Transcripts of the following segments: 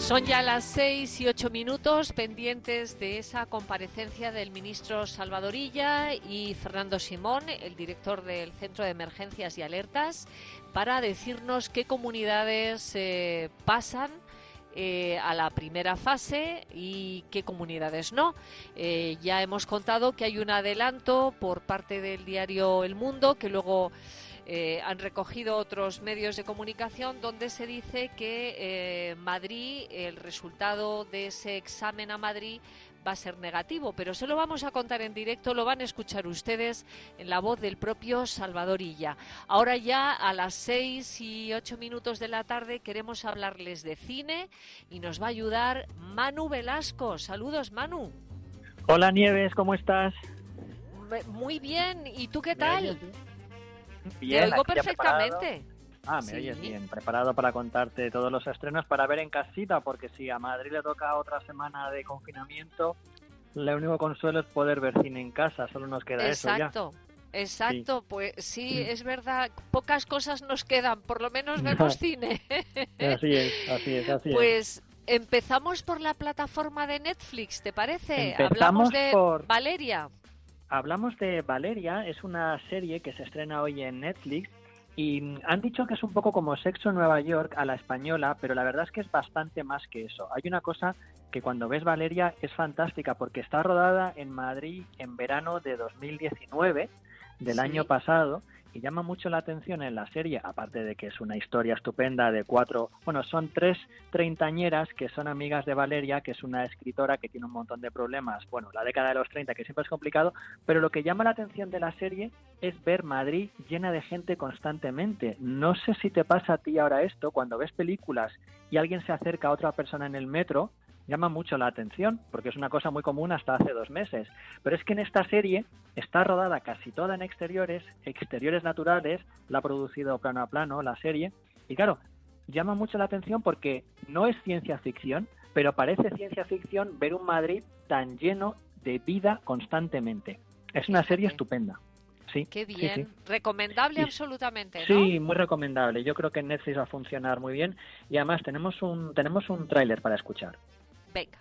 Son ya las 6:08, pendientes de esa comparecencia del ministro Salvador Illa y Fernando Simón, el director del Centro de Emergencias y Alertas, para decirnos qué comunidades pasan a la primera fase y qué comunidades no. Ya hemos contado que hay un adelanto por parte del diario El Mundo, que luego han recogido otros medios de comunicación, donde se dice que Madrid, el resultado de ese examen a Madrid va a ser negativo, pero se lo vamos a contar en directo, lo van a escuchar ustedes en la voz del propio Salvador Illa. Ahora ya a las 6:08 de la tarde queremos hablarles de cine y nos va a ayudar Manu Velasco. Saludos, Manu. Hola, Nieves, ¿cómo estás? Muy bien, ¿y tú qué tal? Bien, te oigo perfectamente. Me oyes bien, preparado para contarte todos los estrenos para ver en casita, porque si a Madrid le toca otra semana de confinamiento, lo único consuelo es poder ver cine en casa, solo nos queda eso ya. Exacto, sí. Pues sí, es verdad, pocas cosas nos quedan, por lo menos vemos cine. Así es. Pues empezamos por la plataforma de Netflix, ¿te parece? Hablamos de Valeria. Hablamos de Valeria, es una serie que se estrena hoy en Netflix y han dicho que es un poco como Sexo en Nueva York a la española, pero la verdad es que es bastante más que eso. Hay una cosa que cuando ves Valeria es fantástica porque está rodada en Madrid en verano de 2019, del año pasado, y llama mucho la atención en la serie, aparte de que es una historia estupenda de son 3 treintañeras que son amigas de Valeria, que es una escritora que tiene un montón de problemas, la década de los 30, que siempre es complicado, pero lo que llama la atención de la serie es ver Madrid llena de gente constantemente. No sé si te pasa a ti ahora esto, cuando ves películas y alguien se acerca a otra persona en el metro, llama mucho la atención, porque es una cosa muy común hasta hace 2 meses. Pero es que en esta serie está rodada casi toda en exteriores naturales, la ha producido Plano a Plano, la serie, y claro, llama mucho la atención porque no es ciencia ficción, pero parece ciencia ficción ver un Madrid tan lleno de vida constantemente. Es una serie estupenda. Sí, qué bien, sí. Recomendable absolutamente, ¿no? Sí, muy recomendable. Yo creo que en Netflix va a funcionar muy bien y además tenemos un tráiler para escuchar. Venga.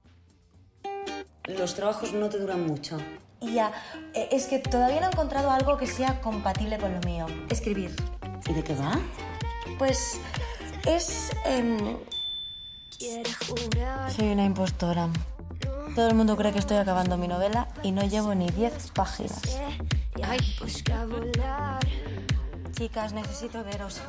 Los trabajos no te duran mucho. Ya, es que todavía no he encontrado algo que sea compatible con lo mío. Escribir. ¿Y de qué va? Pues es... Soy una impostora. Todo el mundo cree que estoy acabando mi novela y no llevo ni 10 páginas. Ay. Chicas, necesito veros.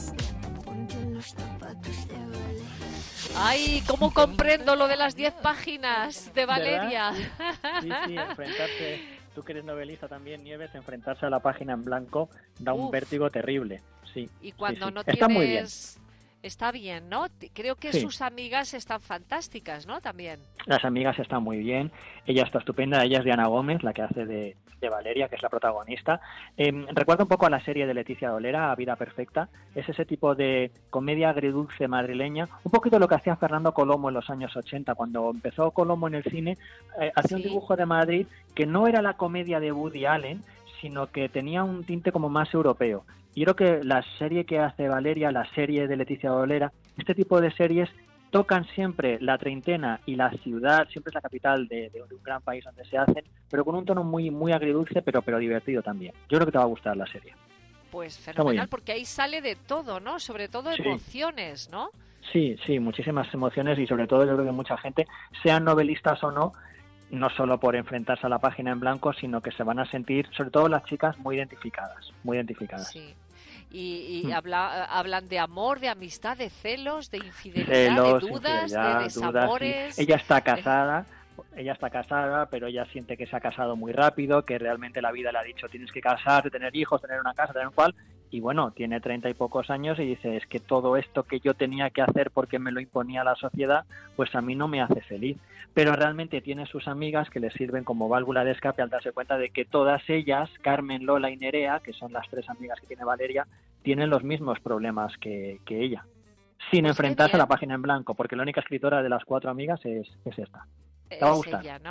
Ay, cómo comprendo lo de las 10 páginas de Valeria. Sí, enfrentarse, tú que eres novelista también, Nieves, enfrentarse a la página en blanco da un vértigo terrible. Sí. Y cuando no está tienes... muy bien. Está bien, ¿no? Creo que sus amigas están fantásticas, ¿no? También. Las amigas están muy bien. Ella está estupenda. Ella es Diana Gómez, la que hace de Valeria, que es la protagonista. Recuerda un poco a la serie de Leticia Dolera, A Vida Perfecta. Es ese tipo de comedia agridulce madrileña. Un poquito lo que hacía Fernando Colomo en los años 80. Cuando empezó Colomo en el cine, hacía un dibujo de Madrid que no era la comedia de Woody Allen, sino que tenía un tinte como más europeo. Y creo que la serie que hace Valeria, la serie de Leticia Dolera, este tipo de series tocan siempre la treintena y la ciudad, siempre es la capital de un gran país donde se hacen, pero con un tono muy, muy agridulce, pero divertido también. Yo creo que te va a gustar la serie. Pues fenomenal, porque ahí sale de todo, ¿no? Sobre todo emociones, ¿no? Sí, muchísimas emociones y sobre todo yo creo que mucha gente, sean novelistas o no solo por enfrentarse a la página en blanco, sino que se van a sentir, sobre todo las chicas, muy identificadas. Sí. Y hablan de amor, de amistad, de celos, de infidelidad, de dudas, de desamores. Sí. Ella está casada, pero ella siente que se ha casado muy rápido, que realmente la vida le ha dicho tienes que casarte, tener hijos, tener una casa, tener un cual. Y bueno, tiene 30 y pocos años y dice, es que todo esto que yo tenía que hacer porque me lo imponía la sociedad, pues a mí no me hace feliz. Pero realmente tiene sus amigas que le sirven como válvula de escape al darse cuenta de que todas ellas, Carmen, Lola y Nerea, que son las 3 amigas que tiene Valeria, tienen los mismos problemas que ella, sin enfrentarse a la página en blanco, porque la única escritora de las 4 amigas es esta. Te va a gustar. Ella, ¿no?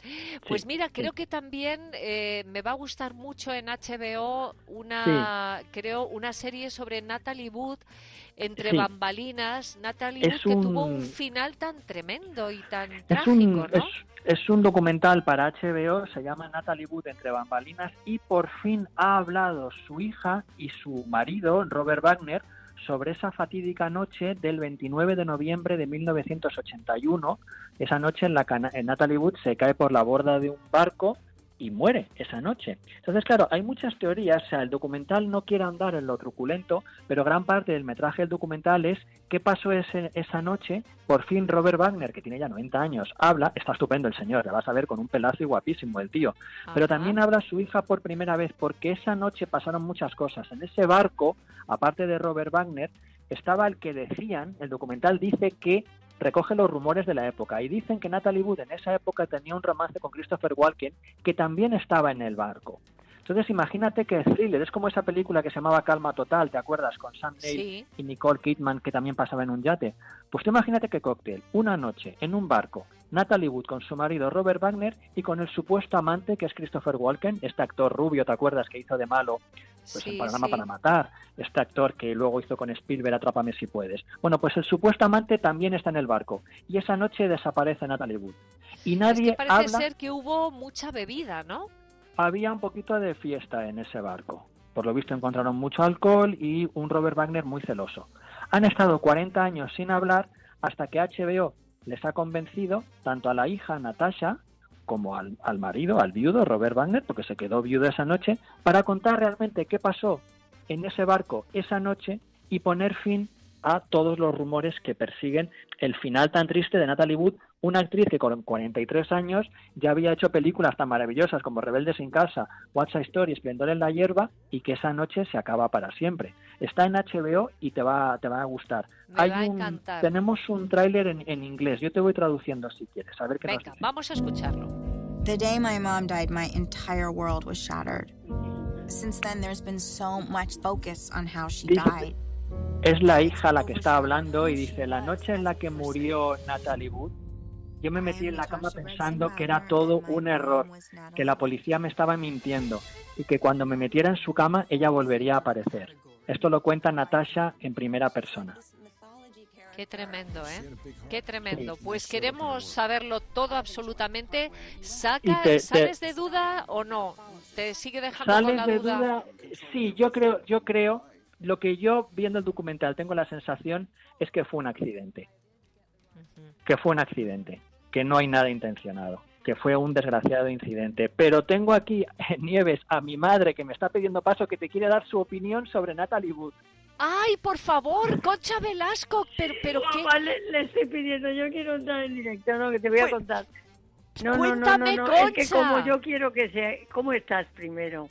Pues Sí, mira, creo sí. que también me va a gustar mucho en HBO Sí, una serie sobre Natalie Wood, Entre sí. bambalinas. Natalie Wood Es que tuvo un un, final tan tremendo y tan es trágico, un, es, ¿no? es un documental para HBO, se llama Natalie Wood entre bambalinas y por fin ha hablado su hija y su marido, Robert Wagner, sobre esa fatídica noche del 29 de noviembre de 1981, esa noche en la que Natalie Wood se cae por la borda de un barco y muere esa noche. Entonces, claro, hay muchas teorías, o sea, el documental no quiere andar en lo truculento, pero gran parte del metraje del documental es qué pasó esa noche. Por fin Robert Wagner, que tiene ya 90 años, habla, está estupendo el señor, le vas a ver con un pelazo y guapísimo el tío, pero Ajá. también habla su hija por primera vez, porque esa noche pasaron muchas cosas. En ese barco, aparte de Robert Wagner, estaba el que decían, el documental dice que recoge los rumores de la época y dicen que Natalie Wood en esa época tenía un romance con Christopher Walken que también estaba en el barco. Entonces imagínate que Thriller es como esa película que se llamaba Calma Total, ¿te acuerdas? Con Sam Neill Sí. y Nicole Kidman, que también pasaba en un yate. Pues tú imagínate qué cóctel, una noche en un barco, Natalie Wood con su marido Robert Wagner y con el supuesto amante que es Christopher Walken, este actor rubio, ¿te acuerdas? Que hizo de malo pues en Sí, Panorama sí. para Matar, este actor que luego hizo con Spielberg Atrápame si puedes. Bueno, pues el supuesto amante también está en el barco y esa noche desaparece Natalie Wood. Y Es que nadie parece habla, ser que hubo mucha bebida, ¿no? había un poquito de fiesta en ese barco. Por lo visto encontraron mucho alcohol y un Robert Wagner muy celoso. Han estado 40 años sin hablar hasta que HBO les ha convencido tanto a la hija Natasha como al marido, al viudo Robert Wagner, porque se quedó viudo esa noche, para contar realmente qué pasó en ese barco esa noche y poner fin a todos los rumores que persiguen el final tan triste de Natalie Wood, una actriz que con 43 años ya había hecho películas tan maravillosas como Rebelde sin casa, What's a Story, Esplendor en la hierba, y que esa noche se acaba para siempre. Está en HBO y te va a gustar. Me va a encantar. Tenemos un tráiler en inglés, yo te voy traduciendo si quieres, a ver qué nos Venga, dice. vamos a escucharlo. The day my mom died, my entire world was shattered. Since then, there's been so much focus on how she Dice- died. Es la hija la que está hablando y dice, la noche en la que murió Natalie Wood, yo me metí en la cama pensando que era todo un error, que la policía me estaba mintiendo y que cuando me metiera en su cama ella volvería a aparecer. Esto lo cuenta Natasha en primera persona. Qué tremendo, ¿eh? Qué tremendo. Pues queremos saberlo todo absolutamente. ¿Sales de duda o no? ¿Te sigue dejando con ¿Sales la de duda? duda? Sí, yo creo, lo que yo viendo el documental tengo la sensación es que fue un accidente. Que no hay nada intencionado, que fue un desgraciado incidente. Pero tengo aquí, Nieves, a mi madre que me está pidiendo paso, que te quiere dar su opinión sobre Natalie Wood. ¡Ay, por favor, Concha Velasco! Pero qué... Mamá, le estoy pidiendo, yo quiero entrar en directo, no, que te voy a contar. No, Cuéntame, no, Concha. es que como yo quiero que sea... ¿Cómo estás primero?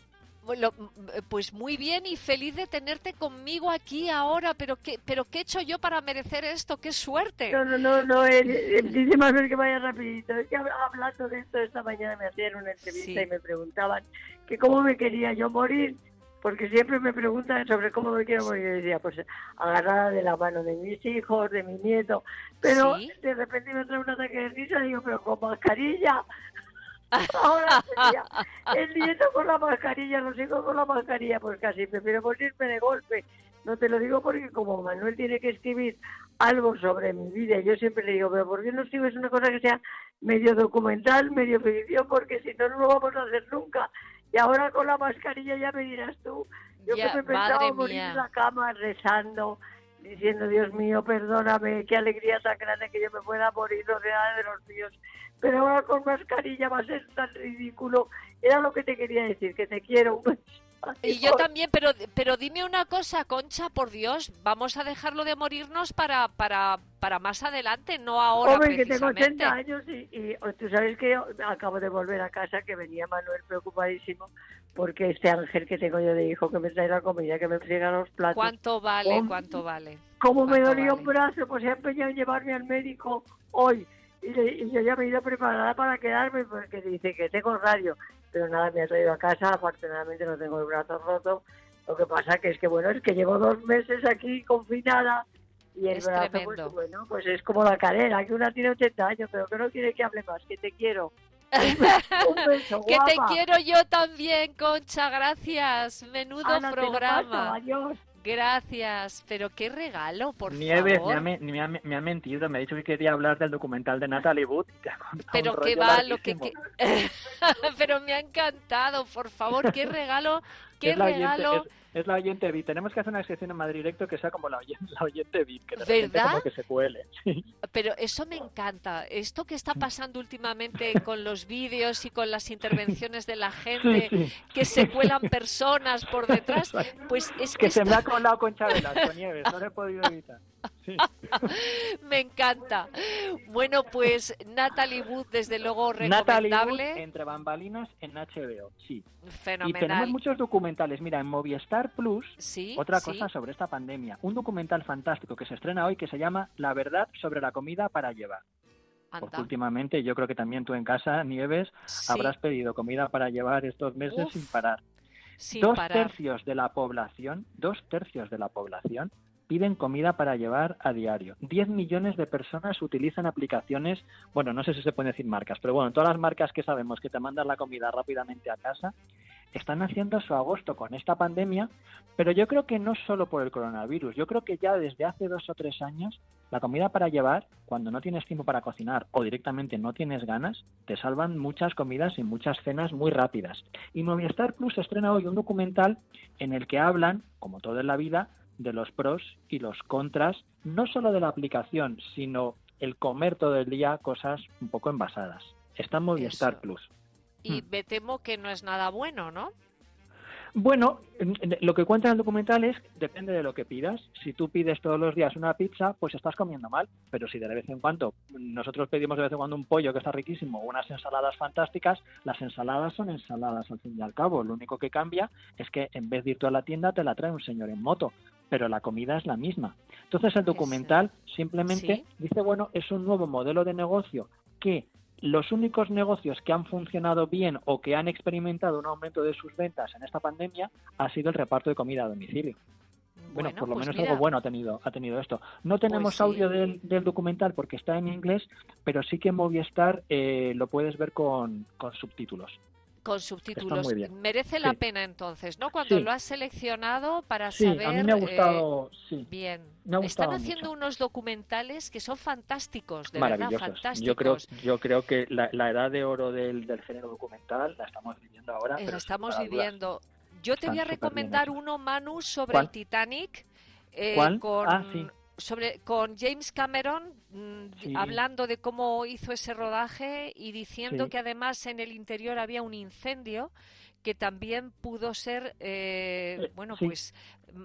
Pues muy bien y feliz de tenerte conmigo aquí ahora, pero ¿qué he hecho yo para merecer esto? ¡Qué suerte! No, dice Manuel que vaya rapidito. Es que hablando de esto esta mañana me hacían una entrevista Sí. y me preguntaban que cómo me quería yo morir, porque siempre me preguntan sobre cómo me quiero morir. Yo decía, pues agarrada de la mano de mis hijos, de mi nieto, pero Sí. de repente me trae un ataque de risa y digo, pero con mascarilla. Ahora sería el nieto con la mascarilla, los hijos con la mascarilla, pues casi prefiero morirme de golpe. No te lo digo porque como Manuel tiene que escribir algo sobre mi vida, yo siempre le digo, pero ¿por qué no escribes una cosa que sea medio documental, medio ficción? Porque si no, no lo vamos a hacer nunca. Y ahora con la mascarilla ya me dirás tú, yo Ya, que me pensaba madre morir mía. en la cama rezando, diciendo, Dios mío, perdóname, qué alegría tan grande que yo me pueda morir rodeada de los míos. Pero ahora con mascarilla va a ser tan ridículo. Era lo que te quería decir, que te quiero. Y yo también, pero dime una cosa, Concha, por Dios, vamos a dejarlo de morirnos para más adelante, no ahora Hombre, que tengo precisamente. 80 años y tú sabes que yo acabo de volver a casa, que venía Manuel preocupadísimo porque este ángel que tengo yo de hijo que me trae la comida, que me friega los platos. ¿Cuánto vale? ¿Cómo? ¿Cuánto vale? Como me ¿Cuánto dolía vale? un brazo, pues se ha empeñado en llevarme al médico hoy. Y yo ya me he ido preparada para quedarme porque dice que tengo radio. Pero nada, me ha traído a casa. Afortunadamente no tengo el brazo roto. Lo que pasa que es que llevo 2 meses aquí confinada y el Es brazo, tremendo. pues es como la cadera, que una tiene 80 años, pero que no quiere que hable más, que te quiero. Un beso, Que te guapa. quiero yo también, Concha, gracias. Menudo Ana, te lo programa. paso, adiós. Gracias, pero qué regalo, por Nieves favor. me ha mentido, me ha dicho que quería hablar del documental de Natalie Wood. Y te ha contado Pero un qué rollo va, lo que... larguísimo. Pero me ha encantado, por favor, qué regalo, qué Es la oyente, regalo. es la oyente VIP. Tenemos que hacer una sección en Madrid Directo que sea como la oyente VIP, que de repente ¿Verdad? como que se cuele. Sí. Pero eso me encanta. Esto que está pasando últimamente con los vídeos y con las intervenciones de la gente, Sí. que se cuelan personas por detrás, pues es que Que se esto me ha colado con Chabela, con Nieves, no lo he podido evitar. Sí. me encanta. Bueno, pues Natalie Wood, desde luego Natalie Wood, recomendable. entre bambalinas en HBO, sí. Y Fenomenal. tenemos muchos documentales. Mira, en Movistar Plus, Sí, otra sí. cosa sobre esta pandemia. Un documental fantástico que se estrena hoy que se llama La verdad sobre la comida para llevar. Porque Anda. últimamente yo creo que también tú en casa, Nieves, Sí, habrás pedido comida para llevar estos meses Uf, sin parar. sin Dos parar. tercios de la población piden comida para llevar a diario. 10 millones de personas utilizan aplicaciones, bueno, no sé si se pueden decir marcas, pero bueno, todas las marcas que sabemos que te mandan la comida rápidamente a casa, están haciendo su agosto con esta pandemia, pero yo creo que no solo por el coronavirus, yo creo que ya desde hace 2 o 3 años, la comida para llevar, cuando no tienes tiempo para cocinar o directamente no tienes ganas, te salvan muchas comidas y muchas cenas muy rápidas. Y Movistar Plus estrena hoy un documental en el que hablan, como todo en la vida, de los pros y los contras, no solo de la aplicación, sino el comer todo el día cosas un poco envasadas. Está en Movistar Eso. Plus. Y me temo que no es nada bueno, ¿no? Bueno, lo que cuenta el documental es, depende de lo que pidas. Si tú pides todos los días una pizza, pues estás comiendo mal. Pero si de vez en cuando, nosotros pedimos de vez en cuando un pollo que está riquísimo, o unas ensaladas fantásticas, las ensaladas son ensaladas al fin y al cabo. Lo único que cambia es que en vez de ir tú a la tienda, te la trae un señor en moto. Pero la comida es la misma. Entonces el documental simplemente Sí. dice, bueno, es un nuevo modelo de negocio que los únicos negocios que han funcionado bien o que han experimentado un aumento de sus ventas en esta pandemia ha sido el reparto de comida a domicilio. Bueno, por lo pues menos mira, algo bueno ha tenido esto. No tenemos Pues sí. audio del documental porque está en inglés, pero sí que en Movistar lo puedes ver con subtítulos. con Está subtítulos. muy bien. Merece la Sí. pena entonces, ¿no? Cuando Sí. lo has seleccionado para Sí, saber... a mí me ha gustado, sí, bien. me ha Están gustado haciendo mucho. unos documentales que son fantásticos, de Maravillosos. verdad, fantásticos. Yo creo que la edad de oro del género documental la estamos viviendo ahora. Lo pero estamos sin lugar a dudas. viviendo. Yo te voy a Están súper bien recomendar hechos. uno, Manu, sobre ¿Cuál? el Titanic. ¿Cuál? Con, Ah, sí. con James Cameron, Sí. hablando de cómo hizo ese rodaje y diciendo Sí. que además en el interior había un incendio que también pudo ser, bueno, sí. pues,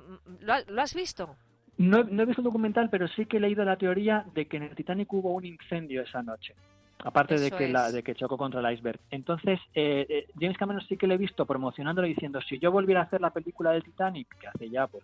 ¿lo has visto? No he visto el documental, pero sí que he leído la teoría de que en el Titanic hubo un incendio esa noche. Aparte de Eso que, es. de que chocó contra el iceberg. Entonces, James Cameron sí que le he visto promocionándolo diciendo, si yo volviera a hacer la película del Titanic, que hace ya pues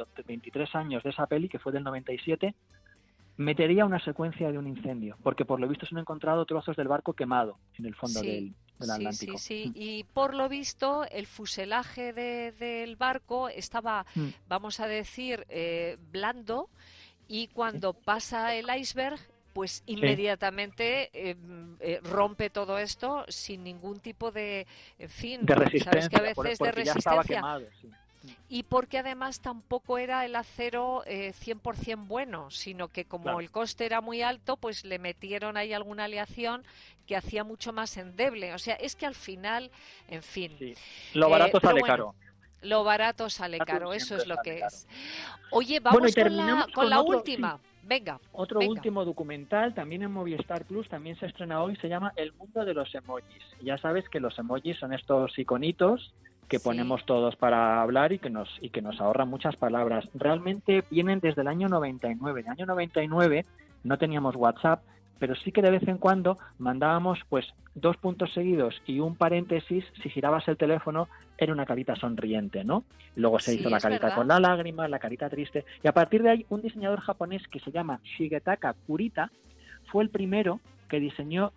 23 años de esa peli, que fue del 97, metería una secuencia de un incendio, porque por lo visto se han encontrado trozos del barco quemado en el fondo del Atlántico. Sí. Y por lo visto, el fuselaje del barco estaba, vamos a decir, blando, y cuando pasa el iceberg, pues inmediatamente rompe todo esto sin ningún tipo de, en fin, de resistencia, sabes que a veces de porque ya estaba resistencia, quemado, sí. y porque además tampoco era el acero 100% bueno, sino que como Claro. el coste era muy alto, pues le metieron ahí alguna aleación que hacía mucho más endeble. O sea, es que al final, en fin. Sí. Lo barato pero sale bueno, caro. Lo barato sale Barato caro, eso siempre es lo sale que caro. es. Oye, Bueno, vamos y terminamos con la otro, última. sí. Venga. Otro venga. último documental, también en Movistar Plus, también se estrena hoy, se llama El mundo de los emojis. Ya sabes que los emojis son estos iconitos que Sí. ponemos todos para hablar y que nos ahorran muchas palabras. Realmente vienen desde el año 99. En el año 99 no teníamos WhatsApp, pero sí que de vez en cuando mandábamos pues 2 puntos seguidos y un paréntesis. Si girabas el teléfono era una carita sonriente, ¿no? Luego se Sí, hizo la es carita verdad. con la lágrima, la carita triste, y a partir de ahí un diseñador japonés que se llama Shigetaka Kurita fue el primero que diseñó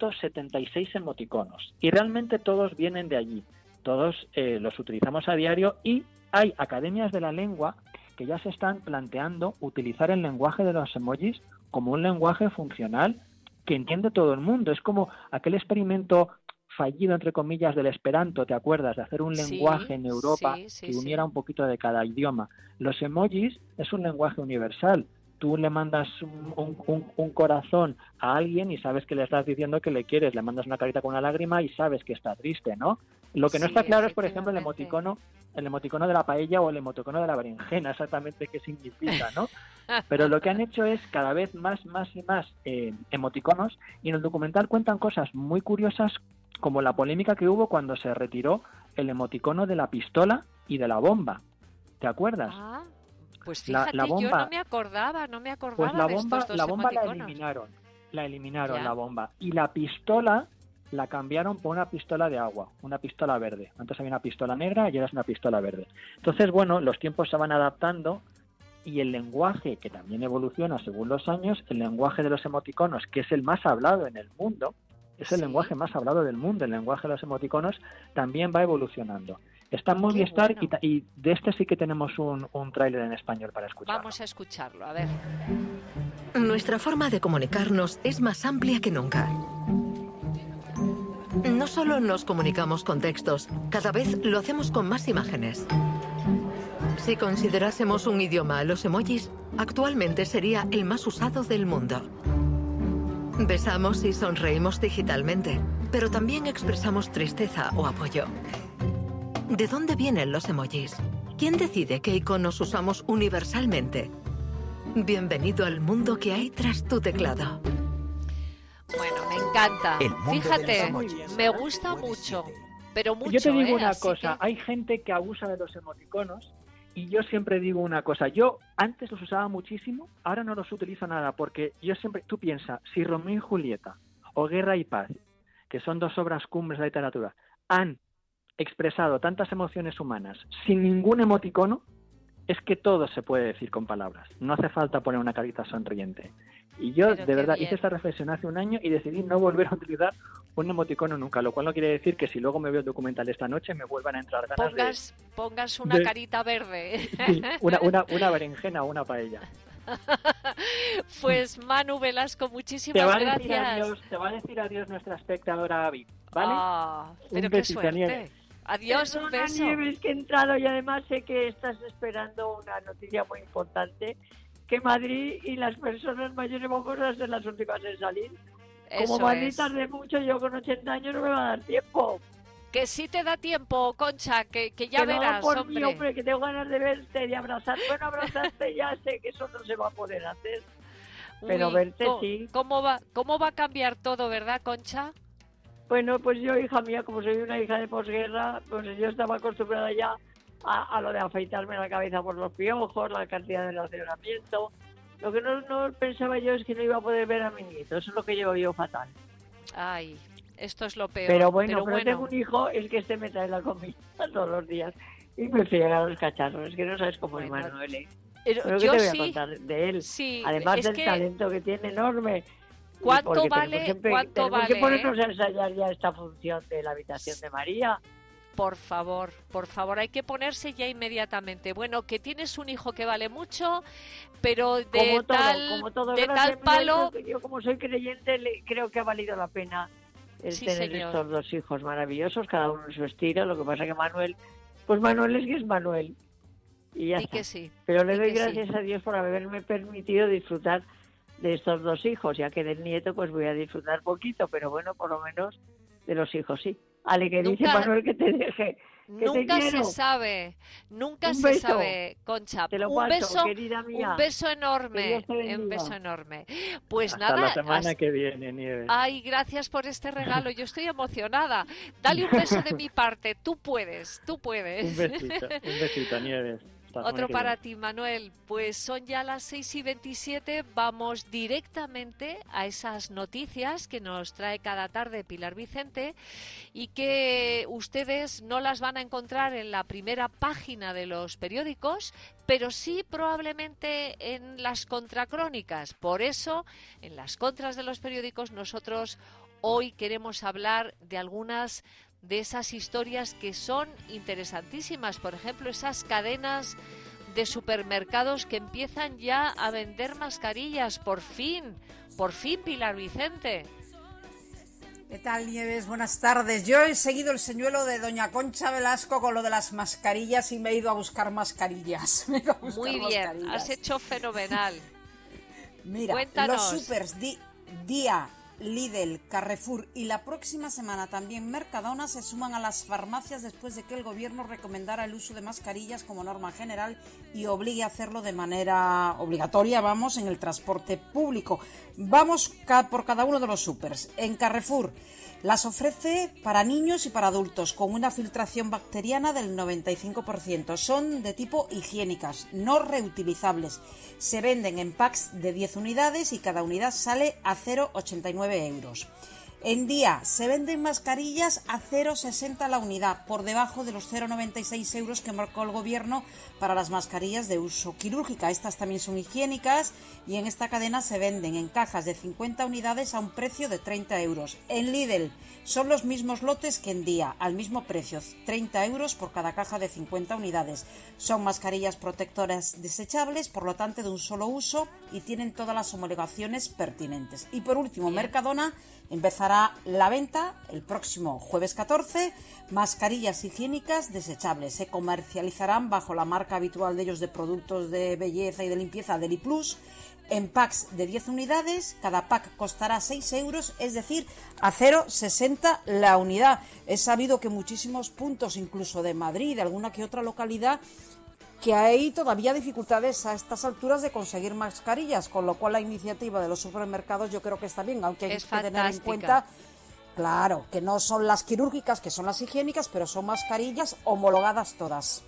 176 emoticonos, y realmente todos vienen de allí, todos los utilizamos a diario, y hay academias de la lengua que ya se están planteando utilizar el lenguaje de los emojis como un lenguaje funcional que entiende todo el mundo. Es como aquel experimento fallido, entre comillas, del Esperanto, ¿te acuerdas? De hacer un lenguaje en Europa que uniera un poquito de cada idioma. Los emojis es un lenguaje universal. Tú le mandas un corazón a alguien y sabes que le estás diciendo que le quieres, le mandas una carita con una lágrima y sabes que está triste, ¿no? Lo que no está claro es, por ejemplo, el emoticono de la paella o el emoticono de la berenjena, exactamente qué significa, ¿no? Pero lo que han hecho es cada vez más emoticonos, y en el documental cuentan cosas muy curiosas, como la polémica que hubo cuando se retiró el emoticono de la pistola y de la bomba. ¿Te acuerdas? Pues fíjate, la bomba, yo no me acordaba pues la de bomba, estos dos la bomba emoticonos. la eliminaron Ya. la bomba, y la pistola la cambiaron por una pistola de agua, una pistola verde. Antes había una pistola negra y ahora es una pistola verde. Entonces, bueno, los tiempos se van adaptando y el lenguaje, que también evoluciona según los años, el lenguaje de los emoticonos, que es el más hablado en el mundo, es el lenguaje más hablado del mundo, el lenguaje de los emoticonos también va evolucionando. Está en Movistar, bueno. y de este sí que tenemos un tráiler en español para escuchar. Vamos a escucharlo, a ver. Nuestra forma de comunicarnos es más amplia que nunca. No solo nos comunicamos con textos, cada vez lo hacemos con más imágenes. Si considerásemos un idioma a los emojis, actualmente sería el más usado del mundo. Besamos y sonreímos digitalmente, pero también expresamos tristeza o apoyo. ¿De dónde vienen los emojis? ¿Quién decide qué iconos usamos universalmente? Bienvenido al mundo que hay tras tu teclado. Bueno, me encanta. El mundo de Fíjate, los emojis. me gusta mucho, pero mucho. Yo te digo una Así cosa, que- hay gente que abusa de los emoticonos, y yo siempre digo una cosa, yo antes los usaba muchísimo, ahora no los utilizo nada, porque yo siempre, tú piensas, si Romeo y Julieta o Guerra y Paz, que son dos obras cumbres de la literatura, han expresado tantas emociones humanas sin ningún emoticono, es que todo se puede decir con palabras, no hace falta poner una carita sonriente. Y yo, Pero de qué verdad, bien. hice esta reflexión hace un año y decidí no volver a utilizar un emoticono nunca, lo cual no quiere decir que si luego me veo el documental esta noche me vuelvan a entrar ganas pongas una de- carita verde. sí, una berenjena o una paella. Pues Manu Velasco, muchísimas gracias. Te va a decir adiós nuestra espectadora Avi, ¿vale? Pero Un qué besito, suerte. Nieves. Adiós, un Perdona, beso. Nieves, que he entrado, y además sé que estás esperando una noticia muy importante, que Madrid y las personas mayores vamos a ser las últimas en salir. Como Eso Madrid es. tarde mucho, yo con 80 años no me va a dar tiempo. Que sí te da tiempo, Concha, que ya Que no, verás, por mí, hombre. hombre, que tengo ganas de verte, de abrazar. Bueno, abrazarte ya sé que eso no se va a poder hacer, pero Uy, verte sí. ¿Cómo va a cambiar todo, verdad, Concha? Bueno, pues yo, hija mía, como soy una hija de posguerra, pues yo estaba acostumbrada ya a lo de afeitarme la cabeza por los piojos, la cantidad de racionamiento. Lo que no pensaba yo es que no iba a poder ver a mi nieto, eso es lo que llevo yo fatal. Ay, esto es lo peor. Pero bueno, tengo un hijo, es que me trae la comida todos los días y me friega los cacharros, es que no sabes cómo es Bueno, Manuel, ¿eh? Pero Pero ¿qué yo te voy a sí, contar de él? sí, Además es del que talento que tiene enorme. Y ¿cuánto porque vale? ¿Cuánto tenemos vale? que ponernos a ensayar ya esta función de la habitación de María. Por favor, hay que ponerse ya inmediatamente. Bueno, que tienes un hijo que vale mucho, pero de Como todo, de gracias, tal palo, yo como soy creyente creo que ha valido la pena el Sí, tener señor. estos dos hijos maravillosos, cada uno en su estilo. Lo que pasa que Manuel es que es Manuel. Y ya di está. que sí. Pero le di doy que sí. gracias a Dios por haberme permitido disfrutar de estos dos hijos, ya que del nieto pues voy a disfrutar poquito, pero bueno, por lo menos de los hijos sí. Ale, que dice Nunca- Manuel que te deje. Que Nunca te se quiero. sabe, nunca Un se beso. sabe, Concha. Te lo un paso, beso, querida mía. un beso Que enorme, Dios te un bendiga. beso enorme. Pues Hasta nada, la semana que viene, Nieves. ay, gracias por este regalo. Yo estoy emocionada. Dale un beso de mi parte. Tú puedes, tú puedes. Un besito, Nieves. Hasta la Otro semana que para viene. ti, Manuel. Pues son ya las 6:27. Vamos directamente a esas noticias que nos trae cada tarde Pilar Vicente y que ustedes no las van a encontrar en la primera página de los periódicos, pero sí probablemente en las contracrónicas. Por eso, en las contras de los periódicos, nosotros hoy queremos hablar de algunas de esas historias que son interesantísimas. Por ejemplo, esas cadenas de supermercados que empiezan ya a vender mascarillas, por fin. Por fin, Pilar Vicente. ¿Qué tal, Nieves? Buenas tardes. Yo he seguido el señuelo de doña Concha Velasco con lo de las mascarillas y me he ido a buscar mascarillas. Muy bien, has hecho fenomenal. Mira, cuéntanos. Los supers Día, Lidl, Carrefour y la próxima semana también Mercadona se suman a las farmacias después de que el gobierno recomendara el uso de mascarillas como norma general y obligue a hacerlo de manera obligatoria, en el transporte público. Vamos por cada uno de los supers. En Carrefour las ofrece para niños y para adultos con una filtración bacteriana del 95%. Son de tipo higiénicas, no reutilizables. Se venden en packs de 10 unidades y cada unidad sale a 0,89 euros. En Día se venden mascarillas a 0,60 la unidad, por debajo de los 0,96 euros que marcó el gobierno para las mascarillas de uso quirúrgica. Estas también son higiénicas y en esta cadena se venden en cajas de 50 unidades a un precio de 30 euros. En Lidl son los mismos lotes que en Día, al mismo precio, 30 euros por cada caja de 50 unidades. Son mascarillas protectoras desechables, por lo tanto de un solo uso, y tienen todas las homologaciones pertinentes. Y por último, Mercadona empezará la venta el próximo jueves 14, mascarillas higiénicas desechables. Se comercializarán bajo la marca habitual de ellos de productos de belleza y de limpieza Deli Plus, en packs de 10 unidades. Cada pack costará 6 euros, es decir, a 0,60 la unidad. He sabido que muchísimos puntos, incluso de Madrid, de alguna que otra localidad, que hay todavía dificultades a estas alturas de conseguir mascarillas, con lo cual la iniciativa de los supermercados yo creo que está bien, aunque hay que tener en cuenta, claro, que no son las quirúrgicas, que son las higiénicas, pero son mascarillas homologadas todas.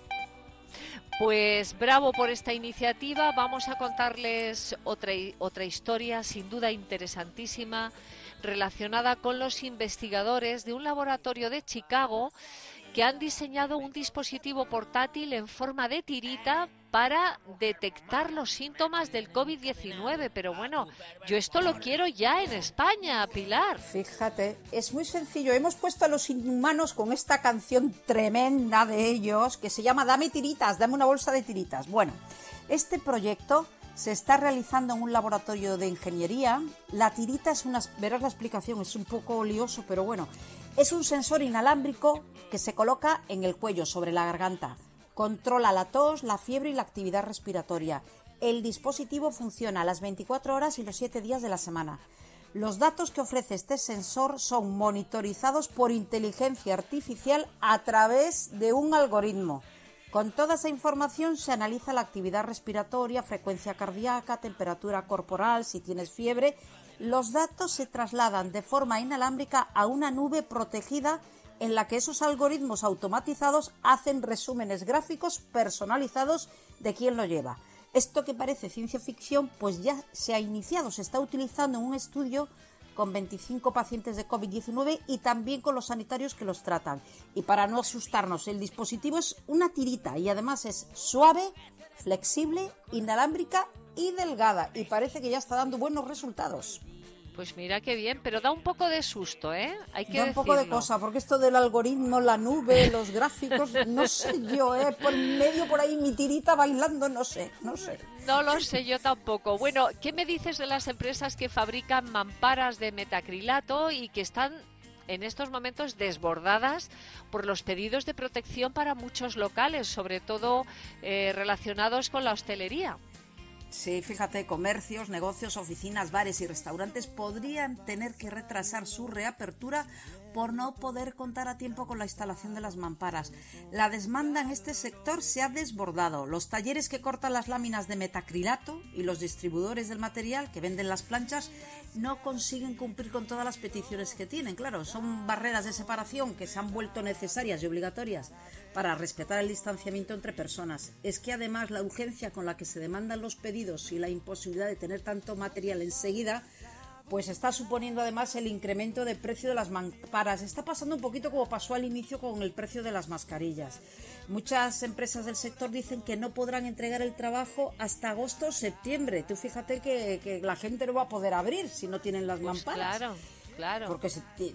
Pues bravo por esta iniciativa. Vamos a contarles otra historia sin duda interesantísima relacionada con los investigadores de un laboratorio de Chicago que han diseñado un dispositivo portátil en forma de tirita para detectar los síntomas del COVID-19. Pero bueno, yo esto lo quiero ya en España, Pilar. Fíjate, es muy sencillo. Hemos puesto a los inhumanos con esta canción tremenda de ellos que se llama Dame tiritas, dame una bolsa de tiritas. Bueno, este proyecto se está realizando en un laboratorio de ingeniería. La tirita es verás la explicación, es un poco lioso, pero bueno. Es un sensor inalámbrico que se coloca en el cuello, sobre la garganta. Controla la tos, la fiebre y la actividad respiratoria. El dispositivo funciona a las 24 horas y los 7 días de la semana. Los datos que ofrece este sensor son monitorizados por inteligencia artificial a través de un algoritmo. Con toda esa información se analiza la actividad respiratoria, frecuencia cardíaca, temperatura corporal, si tienes fiebre. Los datos se trasladan de forma inalámbrica a una nube protegida en la que esos algoritmos automatizados hacen resúmenes gráficos personalizados de quién lo lleva. Esto que parece ciencia ficción, pues ya se ha iniciado, se está utilizando en un estudio con 25 pacientes de COVID-19 y también con los sanitarios que los tratan. Y para no asustarnos, el dispositivo es una tirita y además es suave, flexible, inalámbrica y delgada. Y parece que ya está dando buenos resultados. Pues mira qué bien, pero da un poco de susto, ¿eh? Hay que da un decirlo. poco de cosa, porque esto del algoritmo, la nube, los gráficos, no sé yo, por medio por ahí mi tirita bailando, no sé. No lo sé yo tampoco. Bueno, ¿qué me dices de las empresas que fabrican mamparas de metacrilato y que están en estos momentos desbordadas por los pedidos de protección para muchos locales, sobre todo relacionados con la hostelería? Sí, fíjate, comercios, negocios, oficinas, bares y restaurantes podrían tener que retrasar su reapertura por no poder contar a tiempo con la instalación de las mamparas. La demanda en este sector se ha desbordado. Los talleres que cortan las láminas de metacrilato y los distribuidores del material que venden las planchas no consiguen cumplir con todas las peticiones que tienen. Claro, son barreras de separación que se han vuelto necesarias y obligatorias para respetar el distanciamiento entre personas. Es que además la urgencia con la que se demandan los pedidos y la imposibilidad de tener tanto material enseguida, pues está suponiendo además el incremento de precio de las mamparas. Está pasando un poquito como pasó al inicio con el precio de las mascarillas. Muchas empresas del sector dicen que no podrán entregar el trabajo hasta agosto o septiembre. Tú fíjate que la gente no va a poder abrir si no tienen las mamparas. Claro. Porque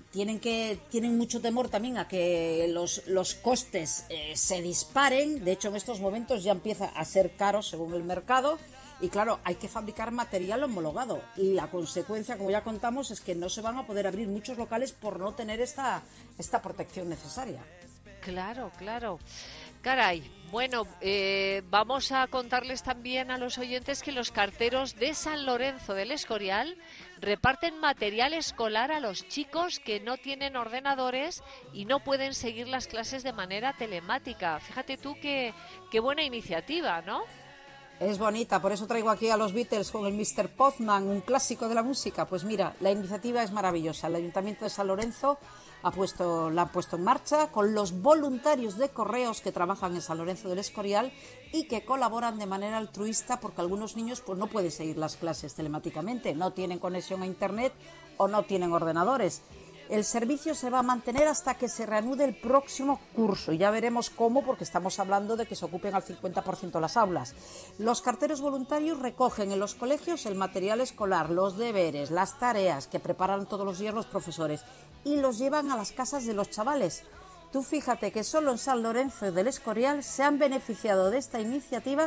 tienen mucho temor también a que los costes se disparen. De hecho, en estos momentos ya empieza a ser caro según el mercado. Y claro, hay que fabricar material homologado. Y la consecuencia, como ya contamos, es que no se van a poder abrir muchos locales por no tener esta protección necesaria. Claro. Caray, bueno, vamos a contarles también a los oyentes que los carteros de San Lorenzo del Escorial reparten material escolar a los chicos que no tienen ordenadores y no pueden seguir las clases de manera telemática. Fíjate tú qué buena iniciativa, ¿no? Es bonita, por eso traigo aquí a los Beatles con el Mr. Postman, un clásico de la música. Pues mira, la iniciativa es maravillosa. El Ayuntamiento de San Lorenzo la ha puesto en marcha con los voluntarios de correos que trabajan en San Lorenzo del Escorial y que colaboran de manera altruista porque algunos niños pues no pueden seguir las clases telemáticamente, no tienen conexión a internet o no tienen ordenadores. El servicio se va a mantener hasta que se reanude el próximo curso y ya veremos cómo, porque estamos hablando de que se ocupen al 50% las aulas. Los carteros voluntarios recogen en los colegios el material escolar, los deberes, las tareas que preparan todos los días los profesores y los llevan a las casas de los chavales. Tú fíjate que solo en San Lorenzo del Escorial se han beneficiado de esta iniciativa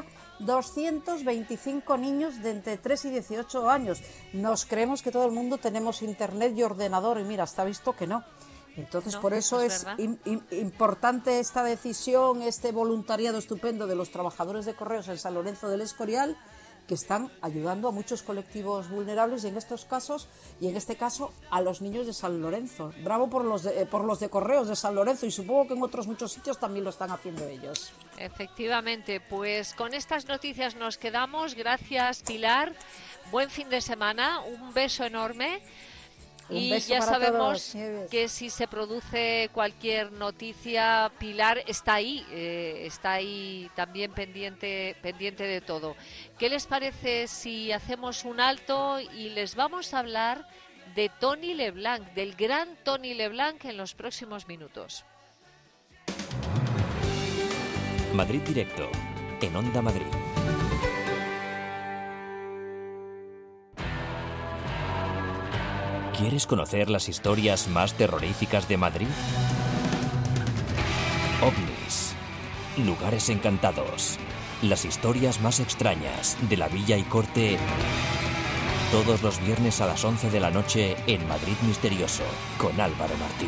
225 niños de entre 3 y 18 años. Nos creemos que todo el mundo tenemos internet y ordenador y mira, está visto que no. Entonces, por eso es importante esta decisión, este voluntariado estupendo de los trabajadores de correos en San Lorenzo del Escorial, que están ayudando a muchos colectivos vulnerables y en estos casos, y en este caso, a los niños de San Lorenzo. Bravo por los de correos de San Lorenzo y supongo que en otros muchos sitios también lo están haciendo ellos. Efectivamente, pues con estas noticias nos quedamos. Gracias, Pilar. Buen fin de semana. Un beso enorme. Y ya sabemos que si se produce cualquier noticia, Pilar está ahí también pendiente de todo. ¿Qué les parece si hacemos un alto y les vamos a hablar de Tony Leblanc, del gran Tony Leblanc, en los próximos minutos? Madrid Directo, en Onda Madrid. ¿Quieres conocer las historias más terroríficas de Madrid? OVNIs, lugares encantados, las historias más extrañas de la Villa y Corte, todos los viernes a las 11 de la noche en Madrid Misterioso, con Álvaro Martín.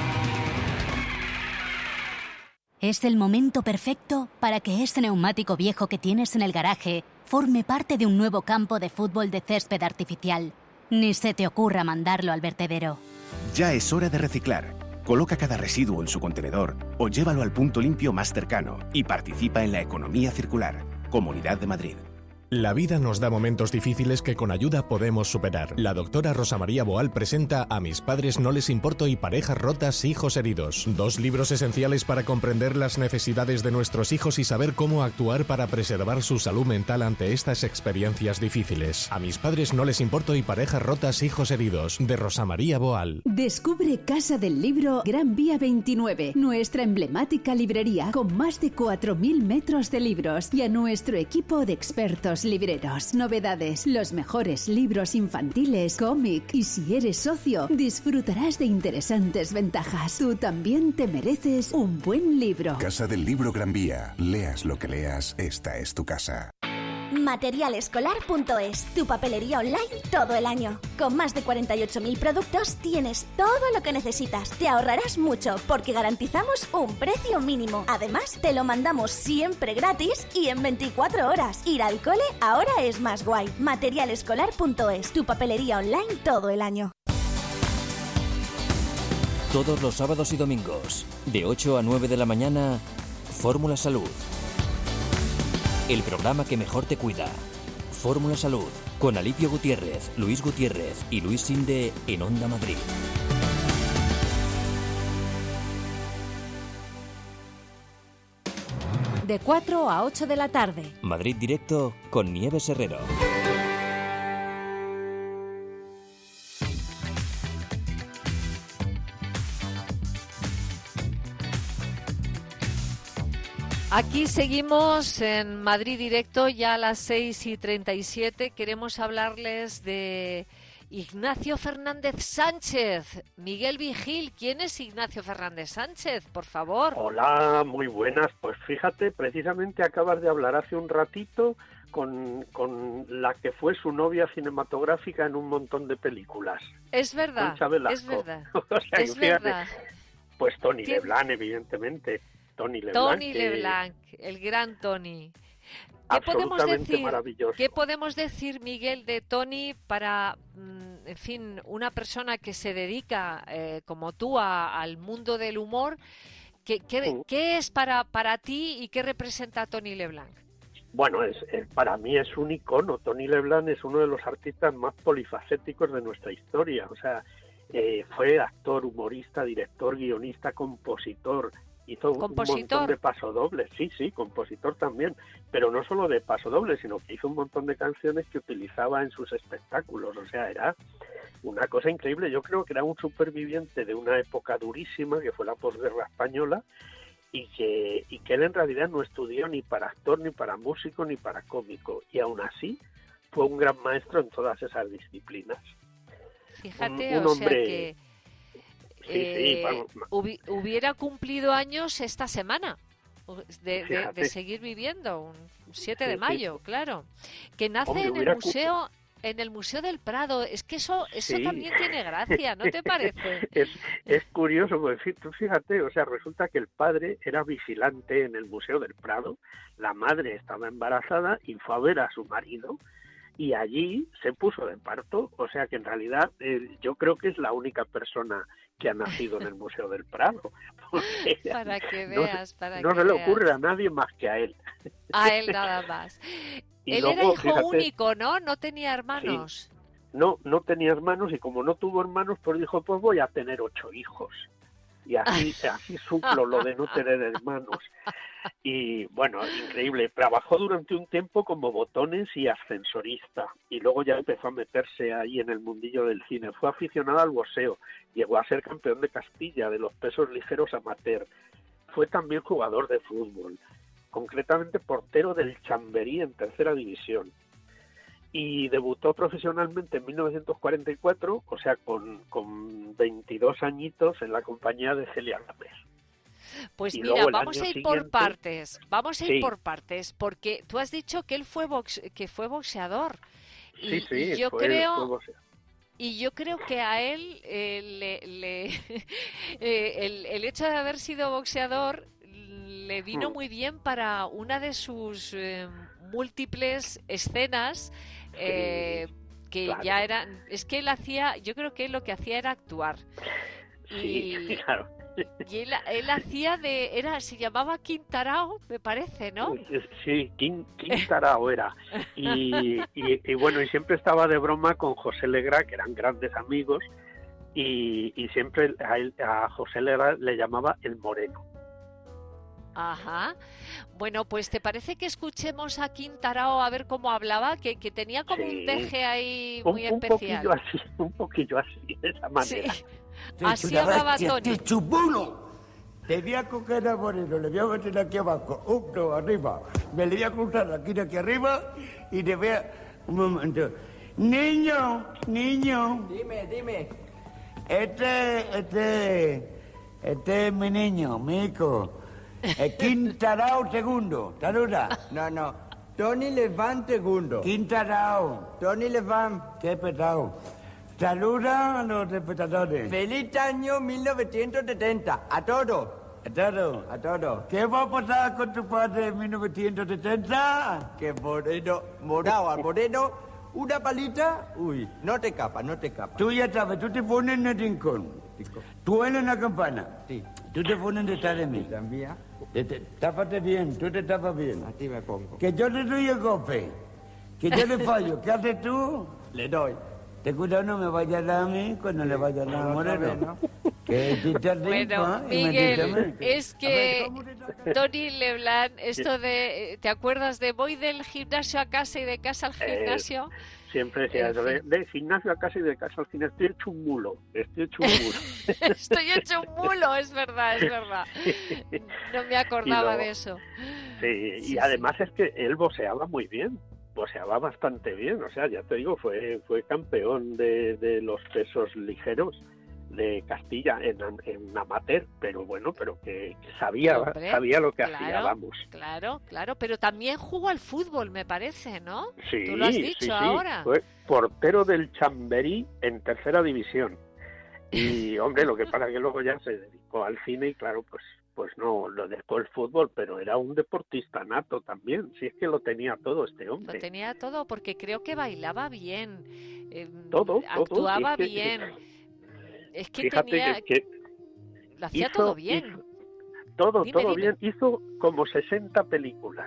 Es el momento perfecto para que ese neumático viejo que tienes en el garaje forme parte de un nuevo campo de fútbol de césped artificial. Ni se te ocurra mandarlo al vertedero. Ya es hora de reciclar. Coloca cada residuo en su contenedor o llévalo al punto limpio más cercano y participa en la economía circular. Comunidad de Madrid. La vida nos da momentos difíciles que con ayuda podemos superar. La doctora Rosa María Boal presenta A mis padres no les importo y Parejas rotas, hijos heridos. 2 libros esenciales para comprender las necesidades de nuestros hijos y saber cómo actuar para preservar su salud mental ante estas experiencias difíciles. A mis padres no les importo y Parejas rotas, hijos heridos, de Rosa María Boal. Descubre Casa del Libro Gran Vía 29, nuestra emblemática librería con más de 4.000 metros de libros y a nuestro equipo de expertos libreros, novedades, los mejores libros infantiles, cómic y si eres socio, disfrutarás de interesantes ventajas. Tú también te mereces un buen libro. Casa del Libro Gran Vía. Leas lo que leas, esta es tu casa. Materialescolar.es, tu papelería online todo el año. Con más de 48.000 productos tienes todo lo que necesitas. Te ahorrarás mucho porque garantizamos un precio mínimo. Además, te lo mandamos siempre gratis y en 24 horas. Ir al cole ahora es más guay. Materialescolar.es, tu papelería online todo el año. Todos los sábados y domingos, de 8 a 9 de la mañana, Fórmula Salud. El programa que mejor te cuida. Fórmula Salud, con Alipio Gutiérrez, Luis Gutiérrez y Luis Sinde en Onda Madrid. De 4 a 8 de la tarde. Madrid Directo con Nieves Herrero. Aquí seguimos en Madrid Directo, ya a las 6:37. Queremos hablarles de Ignacio Fernández Sánchez. Miguel Vigil, ¿quién es Ignacio Fernández Sánchez? Por favor. Hola, muy buenas. Pues fíjate, precisamente acabas de hablar hace un ratito con la que fue su novia cinematográfica en un montón de películas. Es verdad, es verdad. O sea, es verdad. Pues Tony LeBlanc, evidentemente. Tony LeBlanc, el gran Tony. ¿Qué podemos decir, Miguel, de Tony para, en fin, una persona que se dedica, como tú, al mundo del humor? ¿Qué es para ti y qué representa Tony LeBlanc? Bueno, para mí es un icono. Tony LeBlanc es uno de los artistas más polifacéticos de nuestra historia. O sea, fue actor, humorista, director, guionista, compositor. Hizo un montón de pasodobles, sí, compositor también, pero no solo de pasodobles, sino que hizo un montón de canciones que utilizaba en sus espectáculos. O sea, era una cosa increíble. Yo creo que era un superviviente de una época durísima, que fue la posguerra española, y que él en realidad no estudió ni para actor, ni para músico, ni para cómico, y aún así fue un gran maestro en todas esas disciplinas. Fíjate, un hombre... hubiera cumplido años esta semana de seguir viviendo, un 7 de mayo, claro, que nace en el Museo del Prado. Es que eso también tiene gracia, ¿no te parece? Es curioso, porque tú fíjate, o sea, resulta que el padre era vigilante en el Museo del Prado, la madre estaba embarazada y fue a ver a su marido, y allí se puso de parto. O sea que en realidad yo creo que es la única persona que ha nacido en el Museo del Prado. Para que veas, no se le ocurre a nadie más que a él. A él nada más. Y él luego, era hijo fíjate, único, ¿no? No tenía hermanos. Sí, no tenía hermanos, y como no tuvo hermanos, pues dijo, pues voy a tener 8 hijos. Y así suplo lo de no tener hermanos. Y bueno, increíble. Trabajó durante un tiempo como botones y ascensorista, y luego ya empezó a meterse ahí en el mundillo del cine. Fue aficionado al boxeo, llegó a ser campeón de Castilla de los pesos ligeros amateur. Fue también jugador de fútbol, concretamente portero del Chamberí en tercera división. Y debutó profesionalmente en 1944, o sea, con 22 añitos, en la compañía de Celia Gámez. Pues mira, vamos a ir por partes, porque tú has dicho que él fue boxeador. Y yo creo que a él el hecho de haber sido boxeador le vino muy bien para una de sus múltiples escenas que claro, ya eran... Es que él hacía... Yo creo que él lo que hacía era actuar. Sí, claro. Y él hacía se llamaba Quintarao, me parece, ¿no? Sí, Quintarao era. Y bueno, y siempre estaba de broma con José Legrá, que eran grandes amigos, y siempre a José Legrá le llamaba el Moreno. Ajá. Bueno, pues ¿te parece que escuchemos a Quintarao a ver cómo hablaba? Que tenía como un deje ahí muy especial. Un poquillo así, de esa manera. Sí. Así hablaba Tony. ¡Chupulo! Te voy a coger a Moreno, le voy a meter aquí abajo, arriba. Me le voy a cruzar aquí arriba y te voy a... Un momento. Niño. Dime. Este es mi niño, mi hijo. Quintarao segundo, ¿saluda? No. Tony LeBlanc segundo. Quintarao. Tony LeBlanc. Qué pesado. Saluda a los espectadores. ¡Feliz año 1970! ¡A todos! A todos. ¿Qué va a pasar con tu padre en 1970? Que morado al moreno, una palita, uy, no te escapa. Tú ya sabes, tú te pones en el rincón. Tú en la campana. Sí. Tú te pones detrás de mí. También. Tápate bien, tú te tapas bien. A ti me pongo. Que yo le doy el golpe. Que yo le fallo. ¿Qué haces tú? Le doy. Ten cuidado, no me vaya a dar a mí cuando le vaya a dar a Moreno. ¿No? Bueno, Miguel, es que Tony LeBlanc, esto de... ¿Te acuerdas de voy del gimnasio a casa y de casa al gimnasio? Siempre decía eso, de gimnasio a casa y de casa al gimnasio. Estoy hecho un mulo. Estoy hecho un mulo, es verdad. No me acordaba de eso. Sí, y además es que él boxeaba muy bien. poseaba bastante bien, o sea, ya te digo, fue campeón de los pesos ligeros de Castilla en amateur, pero bueno, pero que sabía lo que hacía, vamos. Claro, pero también jugó al fútbol, me parece, ¿no? Sí, tú lo has dicho ahora. Fue portero del Chamberí en tercera división. Y, hombre, lo que pasa es que luego ya se dedicó al cine y, claro, pues no, lo dejó el fútbol, pero era un deportista nato también, si es que lo tenía todo este hombre. Lo tenía todo, porque creo que bailaba bien, actuaba bien. Es que fíjate tenía... que lo hacía todo bien. Todo Dime. bien. Hizo como 60 películas.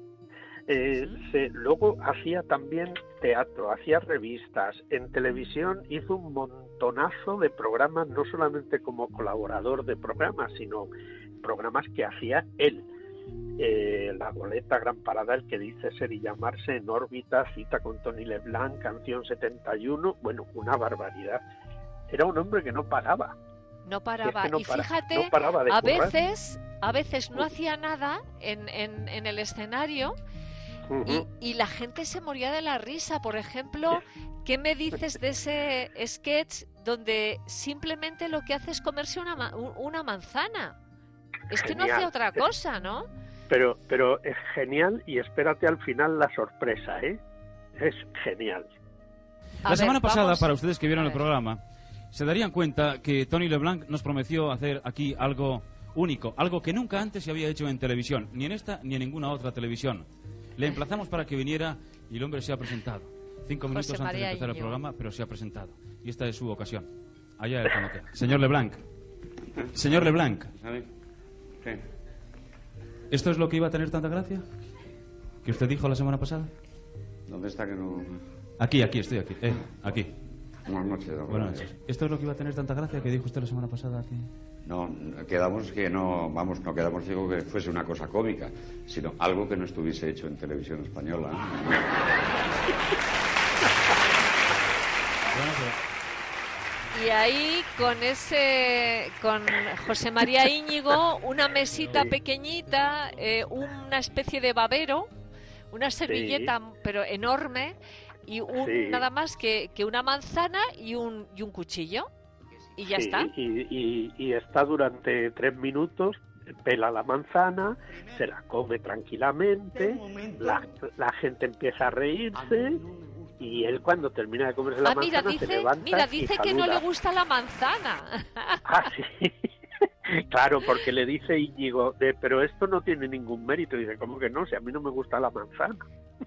Luego hacía también teatro, hacía revistas. En televisión hizo un montonazo de programas, no solamente como colaborador de programas, sino programas que hacía él. La Goleta, Gran Parada, El que dice ser y llamarse, En órbita, Cita con Tony Leblanc, Canción 71, bueno, una barbaridad. Era un hombre que no paraba. No paraba. Y fíjate, no paraba de a veces no hacía nada en el escenario y la gente se moría de la risa. Por ejemplo, ¿qué me dices de ese sketch donde simplemente lo que hace es comerse una manzana? Es que no hace otra cosa, ¿no? Pero es genial, y espérate al final la sorpresa, ¿eh? Es genial. La semana pasada, para ustedes que vieron el programa, se darían cuenta que Tony Leblanc nos prometió hacer aquí algo único, algo que nunca antes se había hecho en televisión, ni en esta ni en ninguna otra televisión. Le emplazamos para que viniera y el hombre se ha presentado. 5 minutos antes de empezar el programa, pero se ha presentado. Y esta es su ocasión. Allá el conoce. Señor Leblanc. Señor Leblanc. ¿Qué? ¿Esto es lo que iba a tener tanta gracia? ¿Que usted dijo la semana pasada? ¿Dónde está que no...? Aquí, estoy aquí. Aquí. Buenas noches, don Buenas noches. ¿Esto es lo que iba a tener tanta gracia que dijo usted la semana pasada aquí? No, quedamos que no quedamos, digo, que fuese una cosa cómica, sino algo que no estuviese hecho en televisión española. Y ahí con José María Íñigo, una mesita pequeñita, una especie de babero, una servilleta pero enorme, y nada más que una manzana y un cuchillo, y ya está. Y está durante 3 minutos, pela la manzana, se la come tranquilamente, la gente empieza a reírse, y él, cuando termina de comerse la manzana, se levanta dice y que saluda. no le gusta la manzana. Ah, sí. Claro, porque le dice Íñigo, pero esto no tiene ningún mérito. Y dice, ¿cómo que no? Si a mí no me gusta la manzana.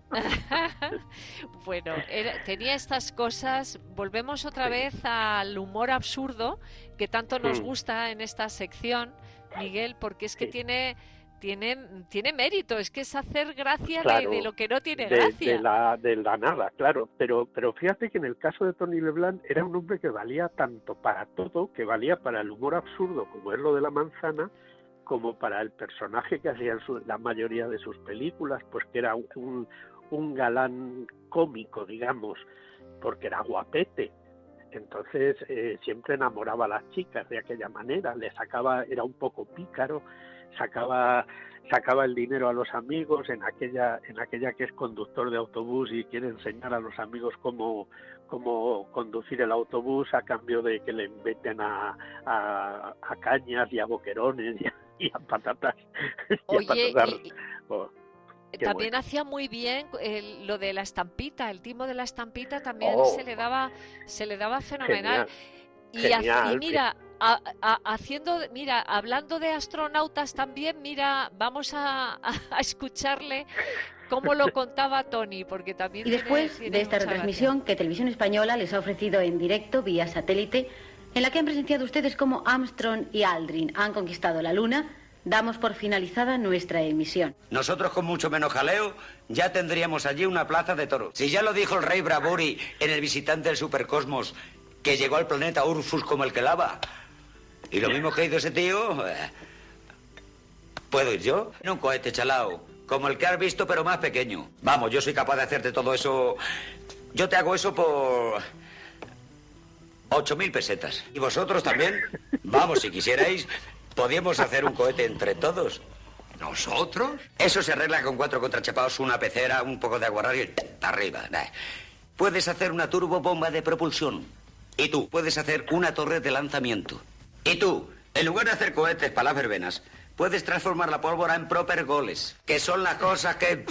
Bueno, tenía estas cosas. Volvemos otra vez al humor absurdo que tanto nos gusta en esta sección, Miguel, porque es que tiene mérito, es que es hacer gracia, claro, de lo que no tiene gracia. De la nada, claro. Pero fíjate que en el caso de Tony Leblanc era un hombre que valía tanto para todo, que valía para el humor absurdo, como es lo de la manzana, como para el personaje que hacía en la mayoría de sus películas, pues que era un galán cómico, digamos, porque era guapete. Entonces siempre enamoraba a las chicas de aquella manera, era un poco pícaro, sacaba el dinero a los amigos en aquella que es conductor de autobús y quiere enseñar a los amigos cómo conducir el autobús a cambio de que le inventen a cañas y a boquerones y a patatas. Oye, también bueno. hacía muy bien lo de la estampita, el timo de la estampita también se le daba fenomenal. Genial, y mira, hablando de astronautas también, vamos a escucharle cómo lo contaba Tony, porque también y después de esta retransmisión que Televisión Española les ha ofrecido en directo vía satélite, en la que han presenciado ustedes cómo Armstrong y Aldrin han conquistado la Luna, damos por finalizada nuestra emisión. Nosotros, con mucho menos jaleo, ya tendríamos allí una plaza de toros. Si ya lo dijo el rey Bravuri en El visitante del supercosmos, que llegó al planeta Urfus como el que lava. Y lo mismo que hizo ese tío, ¿puedo ir yo? En un cohete chalao, como el que has visto, pero más pequeño. Vamos, yo soy capaz de hacerte todo eso. Yo te hago eso por 8.000 pesetas. ¿Y vosotros también? Vamos, si quisierais, podíamos hacer un cohete entre todos. ¿Nosotros? Eso se arregla con 4 contrachapados, una pecera, un poco de aguarrás y arriba. Puedes hacer una turbobomba de propulsión. Y tú puedes hacer una torre de lanzamiento. Y tú, en lugar de hacer cohetes para las verbenas, puedes transformar la pólvora en proper goles, que son las cosas que...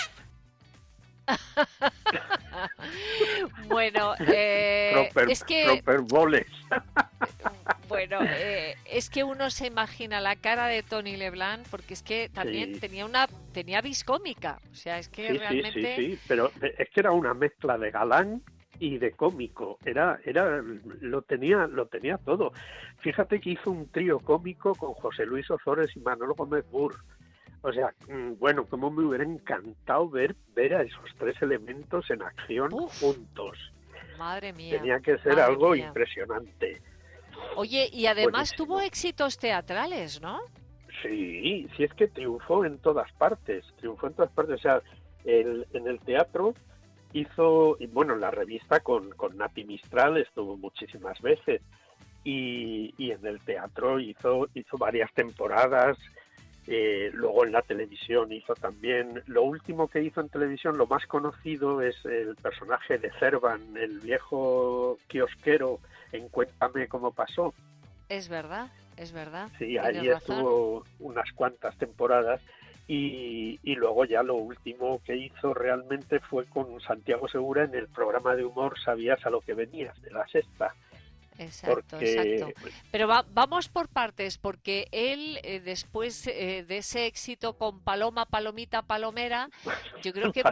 Bueno, es que... Proper goles. Bueno, es que uno se imagina la cara de Tony LeBlanc, porque es que también tenía vis cómica. O sea, es que realmente... Sí, pero es que era una mezcla de galán y de cómico. Lo tenía todo. Fíjate que hizo un trío cómico con José Luis Ozores y Manolo Gómez Burr. O sea, bueno, como me hubiera encantado ver a esos 3 elementos en acción juntos. Madre mía. Tenía que ser algo impresionante. Oye, y además tuvo éxitos teatrales, ¿no? Sí, es que triunfó en todas partes. O sea, en el teatro hizo, y bueno, en la revista con Nati Mistral estuvo muchísimas veces. Y en el teatro hizo varias temporadas. Luego en la televisión hizo también. Lo último que hizo en televisión, lo más conocido, es el personaje de Cervan, el viejo kiosquero en Cuéntame cómo pasó. Es verdad. Sí, ahí estuvo unas cuantas temporadas y luego ya lo último que hizo realmente fue con Santiago Segura en el programa de humor Sabías a lo que venías, de La Sexta. Exacto. Pero vamos por partes, porque él, después de ese éxito con Paloma, Palomita, Palomera, yo creo que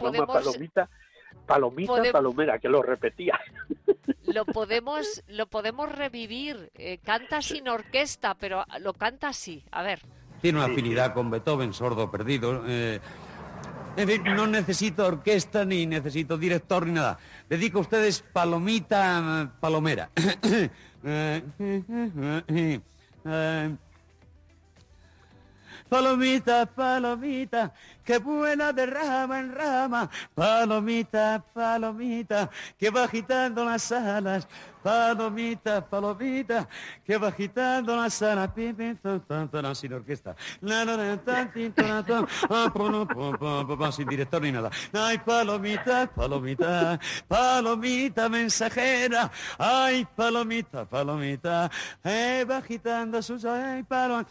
Palomera, que lo repetía. Lo podemos revivir. Canta sin orquesta, pero lo canta así. A ver. Tiene una afinidad con Beethoven, sordo perdido. En fin, no necesito orquesta, ni necesito director, ni nada. Dedico a ustedes Palomita Palomera. Palomita, palomita, qué buena de rama en rama. Palomita, palomita, que va agitando las alas. Palomita, palomita, que va agitando las alas. Sin orquesta. Sin director ni nada. Ay, palomita, palomita, palomita mensajera. Ay, palomita, palomita, va agitando sus... Ay, palomita.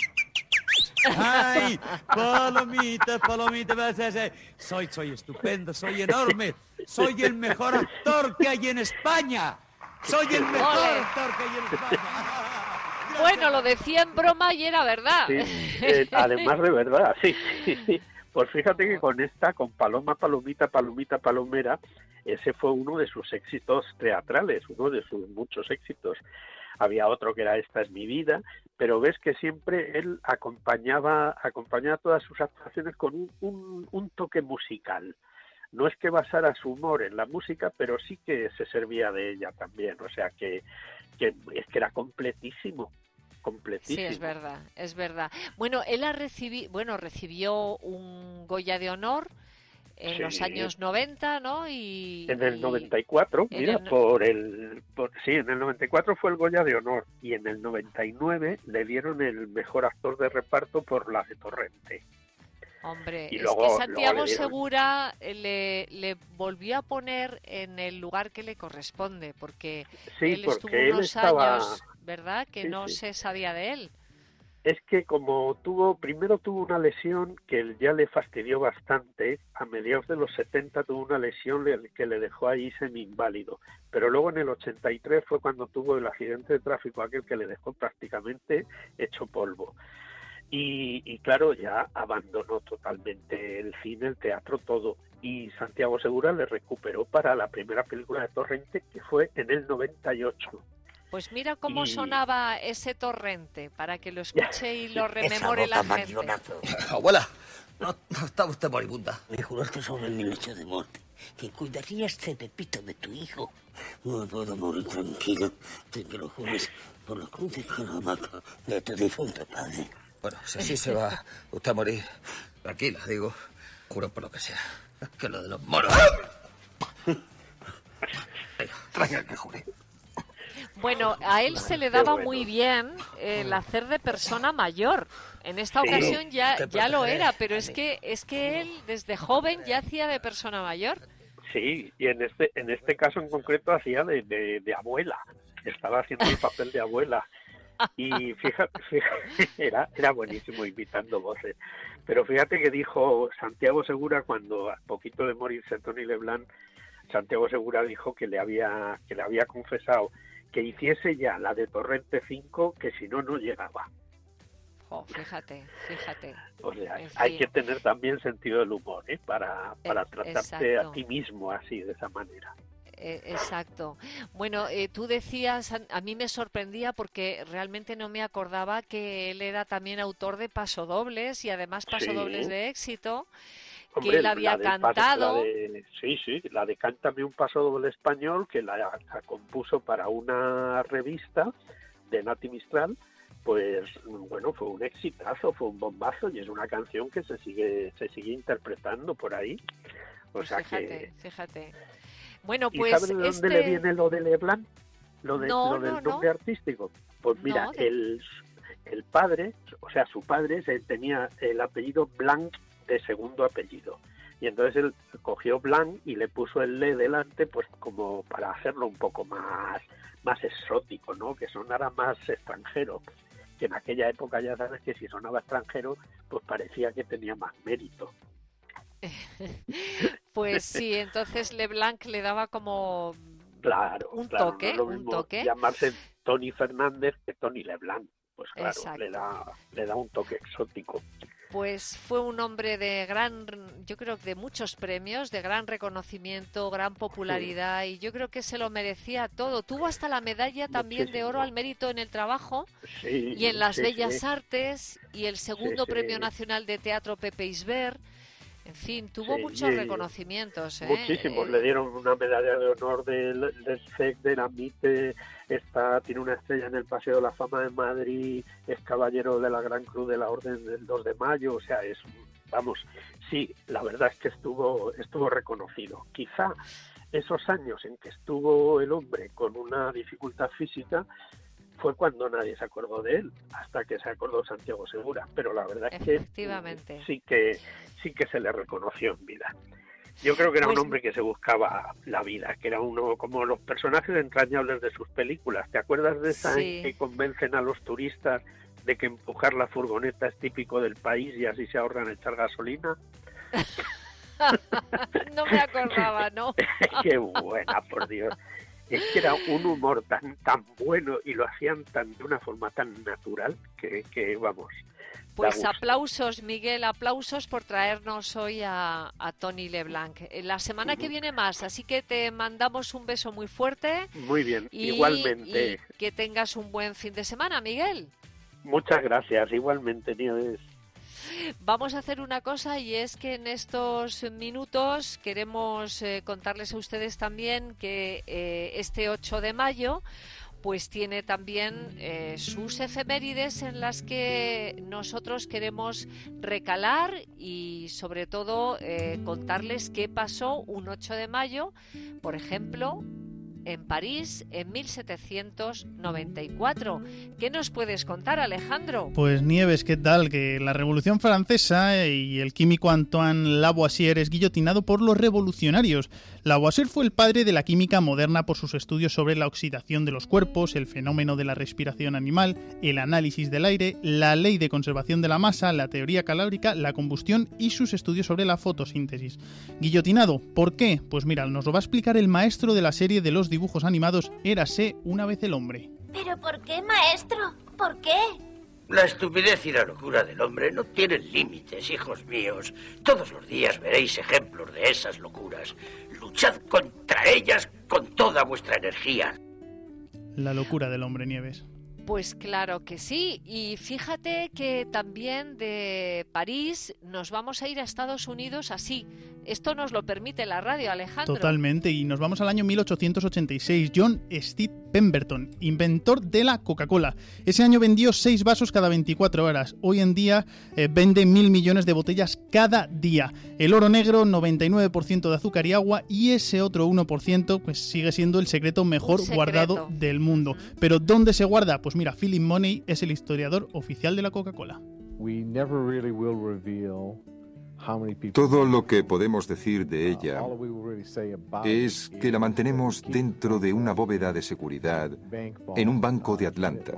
¡Ay! Palomita, palomita. Soy estupendo, soy enorme. Soy el mejor actor que hay en España. Soy el mejor actor que hay en España. Bueno, lo decía en broma y era verdad. Sí, además de verdad, sí. Pues fíjate que con Paloma, Palomita, Palomita, Palomera, ese fue uno de sus éxitos teatrales, uno de sus muchos éxitos. Había otro que era Esta es mi vida, pero ves que siempre él acompañaba todas sus actuaciones con un toque musical. No es que basara su humor en la música, pero sí que se servía de ella también. O sea que es que era completísimo. Sí, es verdad. Bueno, él recibió un Goya de Honor en los años 90, ¿no? En el 94, en el 94 fue el Goya de Honor y en el 99 le dieron el mejor actor de reparto por La de Torrente. Hombre, y luego, es que Santiago Segura le volvió a poner en el lugar que le corresponde, porque él estuvo unos años, ¿verdad?, que no se sabía de él. Es que como primero tuvo una lesión que ya le fastidió bastante, a mediados de los 70 tuvo una lesión que le dejó ahí semi-inválido, pero luego en el 83 fue cuando tuvo el accidente de tráfico aquel que le dejó prácticamente hecho polvo. Y claro, ya abandonó totalmente el cine, el teatro, todo. Y Santiago Segura le recuperó para la primera película de Torrente, que fue en el 98. Pues mira cómo sonaba ese Torrente, para que lo escuche y lo rememore la gente. Abuela, no está usted moribunda. Me juraste sobre mi lecho de muerte que cuidarías de Pepito, de tu hijo. No puedo morir tranquilo, te lo jures por la cruz de Caravaca de tu difunto padre. Bueno, si así se va usted a morir, tranquila, digo, juro por lo que sea, que lo de los moros... Venga, traiga que jure. Bueno, a él se le daba muy bien el hacer de persona mayor. En esta ocasión ya lo era, pero es que él desde joven ya hacía de persona mayor. Sí, y en este caso en concreto hacía de abuela. Estaba haciendo el papel de abuela. Y fíjate era buenísimo imitando voces. Pero fíjate que dijo Santiago Segura cuando, a poquito de morirse Tony LeBlanc, Santiago Segura dijo que le había confesado que hiciese ya la de Torrente 5, que si no llegaba. Oh, fíjate. O sea, hay que tener también sentido del humor, para tratarte a ti mismo así, de esa manera. Exacto. Bueno, tú decías, a mí me sorprendía porque realmente no me acordaba que él era también autor de pasodobles y además pasodobles de éxito. Hombre, que él había cantado. La de Cántame un pasodoble español, que la compuso para una revista de Nati Mistral. Pues bueno, fue un exitazo, fue un bombazo y es una canción que se sigue interpretando por ahí. O sea, fíjate. Bueno, pues ¿y sabes de dónde le viene lo de LeBlanc? Lo del nombre artístico. Pues mira, el padre, o sea, su padre tenía el apellido Blanc de segundo apellido. Y entonces él cogió Blanc y le puso el Le delante, pues como para hacerlo un poco más exótico, ¿no? Que sonara más extranjero. Que en aquella época ya sabes que si sonaba extranjero, pues parecía que tenía más mérito. Pues sí, entonces LeBlanc le daba como un toque, no es lo mismo llamarse Tony Fernández que Tony LeBlanc. Pues claro, le da un toque exótico. Pues fue un hombre yo creo que de muchos premios, de gran reconocimiento, gran popularidad, y yo creo que se lo merecía todo. Tuvo hasta la medalla también de oro al mérito en el trabajo y en las Bellas Artes, y el segundo Premio Nacional de Teatro Pepe Isbert. En fin, tuvo muchos reconocimientos. Muchísimos. Le dieron una medalla de honor del CEC, de la MITE, tiene una estrella en el Paseo de la Fama de Madrid, es caballero de la Gran Cruz de la Orden del 2 de Mayo, o sea, la verdad es que estuvo reconocido. Quizá esos años en que estuvo el hombre con una dificultad física fue cuando nadie se acordó de él, hasta que se acordó Santiago Segura, pero la verdad es que sí que se le reconoció en vida. Yo creo que era un hombre que se buscaba la vida, que era uno como los personajes entrañables de sus películas. ¿Te acuerdas de esa en que convencen a los turistas de que empujar la furgoneta es típico del país y así se ahorran echar gasolina? No me acordaba, ¿no? Qué buena, por Dios. Es que era un humor tan bueno y lo hacían de una forma tan natural que vamos. Pues aplausos, Miguel, aplausos por traernos hoy a Tony LeBlanc. La semana que viene más, así que te mandamos un beso muy fuerte. Muy bien, igualmente. Y que tengas un buen fin de semana, Miguel. Muchas gracias, igualmente, Nieves. Vamos a hacer una cosa, y es que en estos minutos queremos contarles a ustedes también que este 8 de mayo pues tiene también sus efemérides en las que nosotros queremos recalar y sobre todo contarles qué pasó un 8 de mayo, por ejemplo, en París en 1794. ¿Qué nos puedes contar, Alejandro? Pues Nieves, ¿qué tal? Que la Revolución Francesa y el químico Antoine Lavoisier es guillotinado por los revolucionarios. Lavoisier fue el padre de la química moderna por sus estudios sobre la oxidación de los cuerpos, el fenómeno de la respiración animal, el análisis del aire, la ley de conservación de la masa, la teoría calórica, la combustión y sus estudios sobre la fotosíntesis. Guillotinado, ¿por qué? Pues mira, nos lo va a explicar el maestro de la serie de los dibujos animados Érase una vez el hombre. ¿Pero por qué, maestro? ¿Por qué? La estupidez y la locura del hombre no tienen límites, hijos míos. Todos los días veréis ejemplos de esas locuras. Luchad contra ellas con toda vuestra energía. La locura del hombre, Nieves. Pues claro que sí, y fíjate que también de París nos vamos a ir a Estados Unidos así, Esto nos lo permite la radio, Alejandro. Totalmente, y nos vamos al año 1886. John Steve Pemberton, inventor de la Coca-Cola. Ese año vendió 6 vasos cada 24 horas. Hoy en día vende 1.000 millones de botellas cada día. El oro negro, 99% de azúcar y agua, y ese otro 1% pues sigue siendo el secreto mejor guardado del mundo. Pero ¿dónde se guarda? Pues mira, Philip Money es el historiador oficial de la Coca-Cola. Todo lo que podemos decir de ella es que la mantenemos dentro de una bóveda de seguridad en un banco de Atlanta.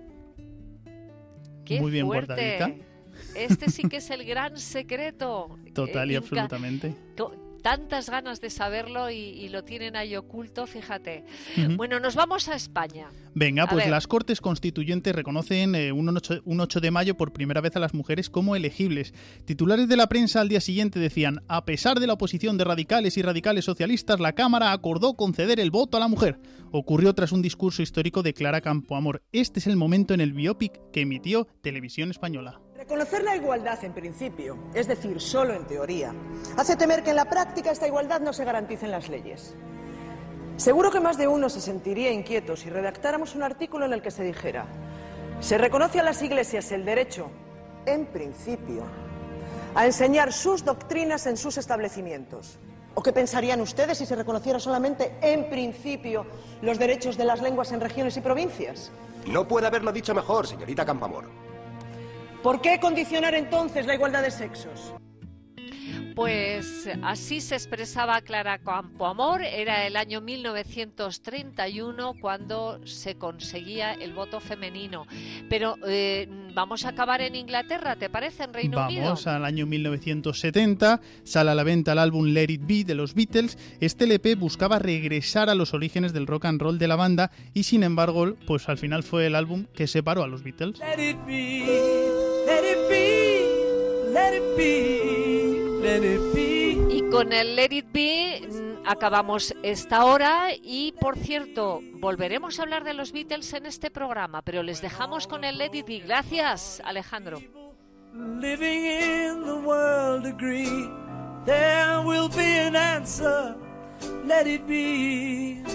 ¡Qué muy bien fuerte! Guardadita. Este sí que es el gran secreto. Total y absolutamente. Tantas ganas de saberlo y lo tienen ahí oculto, fíjate. Bueno, nos vamos a España. Venga, pues las Cortes Constituyentes reconocen un 8 de mayo por primera vez a las mujeres como elegibles. Titulares de la prensa al día siguiente decían: a pesar de la oposición de radicales y radicales socialistas, la Cámara acordó conceder el voto a la mujer. Ocurrió tras un discurso histórico de Clara Campoamor. Este es el momento en el biopic que emitió Televisión Española. Reconocer la igualdad en principio, es decir, solo en teoría, hace temer que en la práctica esta igualdad no se garantice en las leyes. Seguro que más de uno se sentiría inquieto si redactáramos un artículo en el que se dijera: se reconoce a las iglesias el derecho, en principio, a enseñar sus doctrinas en sus establecimientos. ¿O qué pensarían ustedes si se reconociera solamente, en principio, los derechos de las lenguas en regiones y provincias? No puede haberlo dicho mejor, señorita Campoamor. ¿Por qué condicionar entonces la igualdad de sexos? Pues así se expresaba Clara Campoamor. Era el año 1931 cuando se conseguía el voto femenino. Pero vamos a acabar en Inglaterra, ¿te parece? En Reino Unido. Vamos al año 1970, sale a la venta el álbum Let It Be de los Beatles. Este LP buscaba regresar a los orígenes del rock and roll de la banda y sin embargo, pues al final fue el álbum que separó a los Beatles. Let it be, let it be, let it be, let it be. Y con el Let It Be acabamos esta hora y, por cierto, volveremos a hablar de los Beatles en este programa, pero les dejamos con el Let It Be. Gracias, Alejandro. Living in the world agree, there will be an answer, let it be.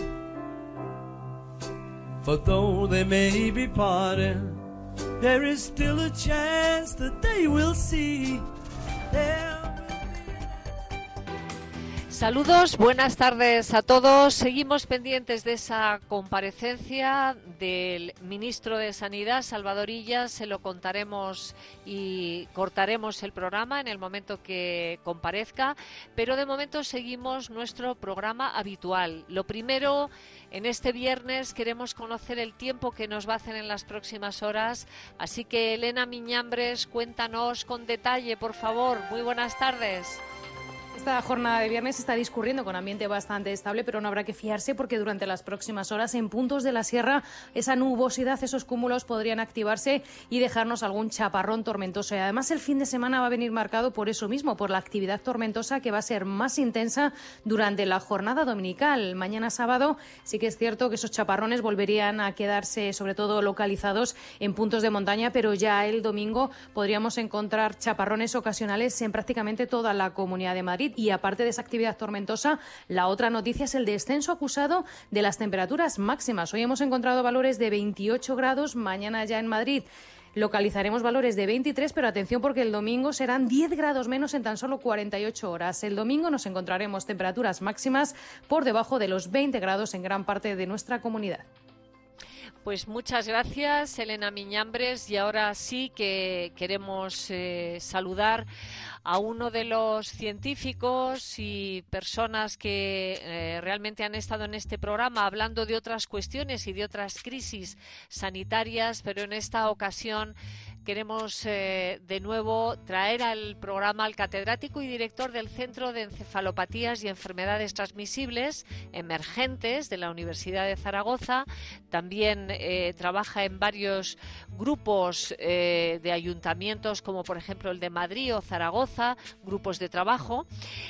For though they may be parted, there is still a chance that they will see. Saludos, buenas tardes a todos. Seguimos pendientes de esa comparecencia del ministro de Sanidad, Salvador Illa. Se lo contaremos y cortaremos el programa en el momento que comparezca, pero de momento seguimos nuestro programa habitual. Lo primero, en este viernes queremos conocer el tiempo que nos va a hacer en las próximas horas, así que Elena Miñambres, cuéntanos con detalle, por favor. Muy buenas tardes. Esta jornada de viernes está discurriendo con ambiente bastante estable, pero no habrá que fiarse porque durante las próximas horas en puntos de la sierra esa nubosidad, esos cúmulos podrían activarse y dejarnos algún chaparrón tormentoso. Y además el fin de semana va a venir marcado por eso mismo, por la actividad tormentosa que va a ser más intensa durante la jornada dominical. Mañana sábado sí que es cierto que esos chaparrones volverían a quedarse sobre todo localizados en puntos de montaña, pero ya el domingo podríamos encontrar chaparrones ocasionales en prácticamente toda la Comunidad de Madrid. Y aparte de esa actividad tormentosa, la otra noticia es el descenso acusado de las temperaturas máximas. Hoy hemos encontrado valores de 28 grados, mañana ya en Madrid localizaremos valores de 23, pero atención porque el domingo serán 10 grados menos en tan solo 48 horas. El domingo nos encontraremos temperaturas máximas por debajo de los 20 grados en gran parte de nuestra comunidad. Pues muchas gracias, Elena Miñambres, y ahora sí que queremos saludar a uno de los científicos y personas que realmente han estado en este programa hablando de otras cuestiones y de otras crisis sanitarias, pero en esta ocasión queremos de nuevo traer al programa al catedrático y director del Centro de Encefalopatías y Enfermedades Transmisibles Emergentes de la Universidad de Zaragoza. También trabaja en varios grupos de ayuntamientos, como por ejemplo el de Madrid o Zaragoza, grupos de trabajo.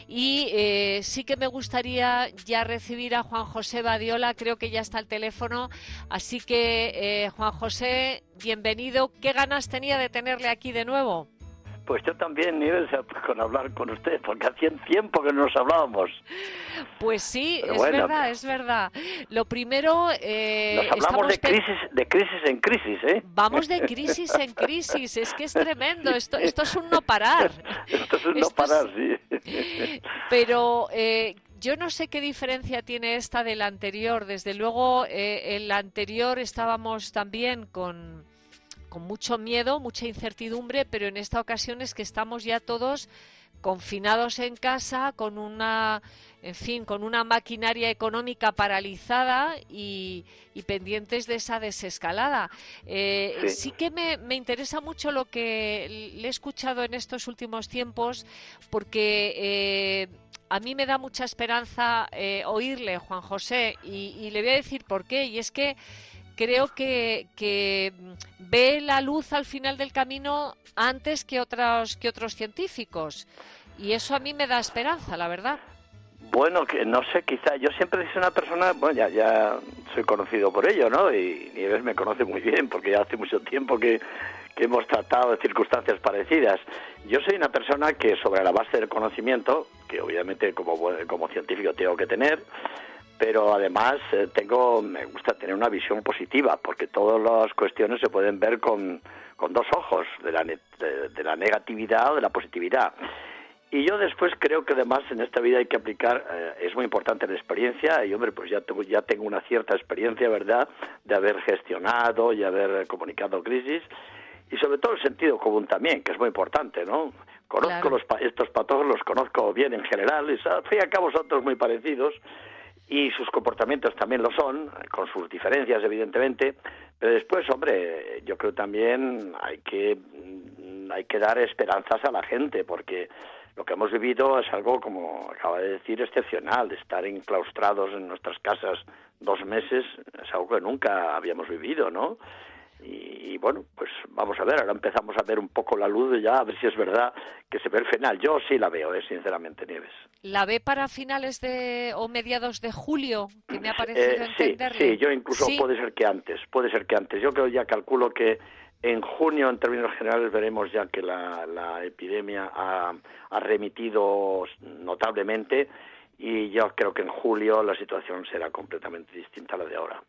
Y sí que me gustaría ya recibir a Juan José Badiola, creo que ya está al teléfono. Así que, Juan José, bienvenido. ¿Qué ganas tenía de tenerle aquí de nuevo? Pues yo también, Nieves, con hablar con usted, porque hacía tiempo que no nos hablábamos. Pues sí, pero es bueno, verdad, es verdad. Lo primero... nos hablamos de crisis en crisis, ¿eh? Vamos de crisis en crisis, es que es tremendo, esto es un no parar. Esto es un no parar, sí. Pero... yo no sé qué diferencia tiene esta del anterior. Desde luego, el anterior estábamos también con mucho miedo, mucha incertidumbre, pero en esta ocasión es que estamos ya todos confinados en casa, con una maquinaria económica paralizada y pendientes de esa desescalada. Sí que me interesa mucho lo que le he escuchado en estos últimos tiempos, porque a mí me da mucha esperanza oírle, Juan José, y le voy a decir por qué, y es que creo que ve la luz al final del camino antes que otros científicos, y eso a mí me da esperanza, la verdad. Bueno, que no sé, quizá yo siempre soy una persona, bueno, ya soy conocido por ello, ¿no? Y Nieves me conoce muy bien, porque ya hace mucho tiempo que hemos tratado de circunstancias parecidas. Yo soy una persona que, sobre la base del conocimiento, que obviamente como científico tengo que tener, pero además me gusta tener una visión positiva, porque todas las cuestiones se pueden ver con dos ojos, de la negatividad o de la positividad. Y yo después creo que además en esta vida hay que aplicar, es muy importante la experiencia, y hombre, pues ya tengo una cierta experiencia, ¿verdad?, de haber gestionado y haber comunicado crisis, y sobre todo el sentido común también, que es muy importante, ¿no? Conozco estos patógenos, los conozco bien en general, y al fin y al cabo son todos muy parecidos, y sus comportamientos también lo son, con sus diferencias evidentemente, pero después, hombre, yo creo también hay que dar esperanzas a la gente, porque lo que hemos vivido es algo, como acaba de decir, excepcional. Estar enclaustrados en nuestras casas 2 meses es algo que nunca habíamos vivido, ¿no? Y bueno, pues vamos a ver, ahora empezamos a ver un poco la luz ya, a ver si es verdad que se ve el final. Yo sí la veo, sinceramente, Nieves. ¿La ve para finales o mediados de julio? Que me ha parecido entenderle. Sí, yo incluso puede ser que antes. Yo creo, ya calculo que en junio, en términos generales, veremos ya que la epidemia ha remitido notablemente, y yo creo que en julio la situación será completamente distinta a la de ahora.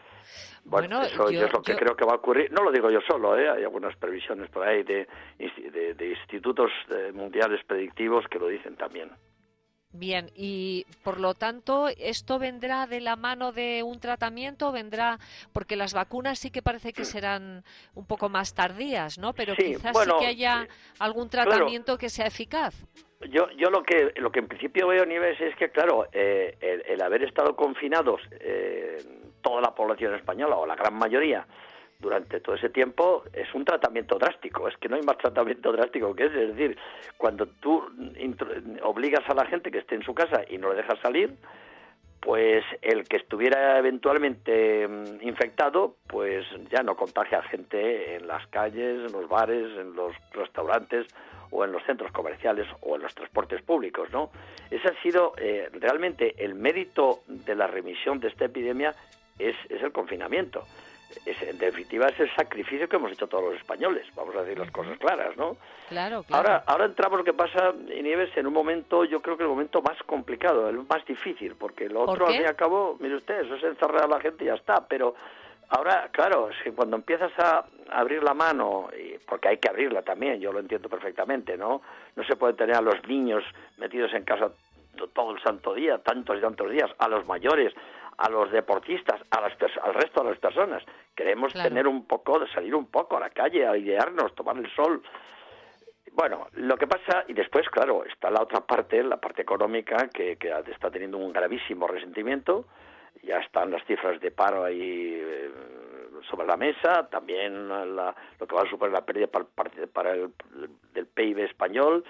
Bueno, eso es lo que creo que va a ocurrir. No lo digo yo solo, hay algunas previsiones por ahí de institutos mundiales predictivos que lo dicen también. Bien, y por lo tanto, ¿esto vendrá de la mano de un tratamiento? ¿Vendrá porque las vacunas sí que parece que serán un poco más tardías, ¿no? Pero sí, quizás sí que haya algún tratamiento que sea eficaz. Yo lo que en principio veo, Nieves, es que, claro, el haber estado confinados toda la población española, o la gran mayoría, durante todo ese tiempo, es un tratamiento drástico. Es que no hay más tratamiento drástico que ese. Es decir, cuando tú obligas a la gente que esté en su casa y no le dejas salir, pues el que estuviera eventualmente infectado, pues ya no contagia a gente en las calles, en los bares, en los restaurantes, o en los centros comerciales, o en los transportes públicos, ¿no? Ese ha sido realmente el mérito de la remisión de esta epidemia, es el confinamiento. En definitiva, es el sacrificio que hemos hecho todos los españoles, vamos a decir las cosas claras, ¿no? Claro. Ahora entramos, lo que pasa, Nieves, en un momento, yo creo que el momento más complicado, el más difícil, porque lo otro, al fin y al cabo, mire usted, eso es encerrar a la gente y ya está, pero ahora, claro, es que cuando empiezas a abrir la mano, porque hay que abrirla también, yo lo entiendo perfectamente, ¿no? No se puede tener a los niños metidos en casa todo el santo día, tantos y tantos días, a los mayores, a los deportistas, al resto de las personas. Queremos tener salir un poco a la calle, a idearnos, tomar el sol. Bueno, lo que pasa, y después, claro, está la otra parte, la parte económica, que está teniendo un gravísimo resentimiento. Ya están las cifras de paro ahí sobre la mesa, también lo que va a suponer la pérdida del PIB español.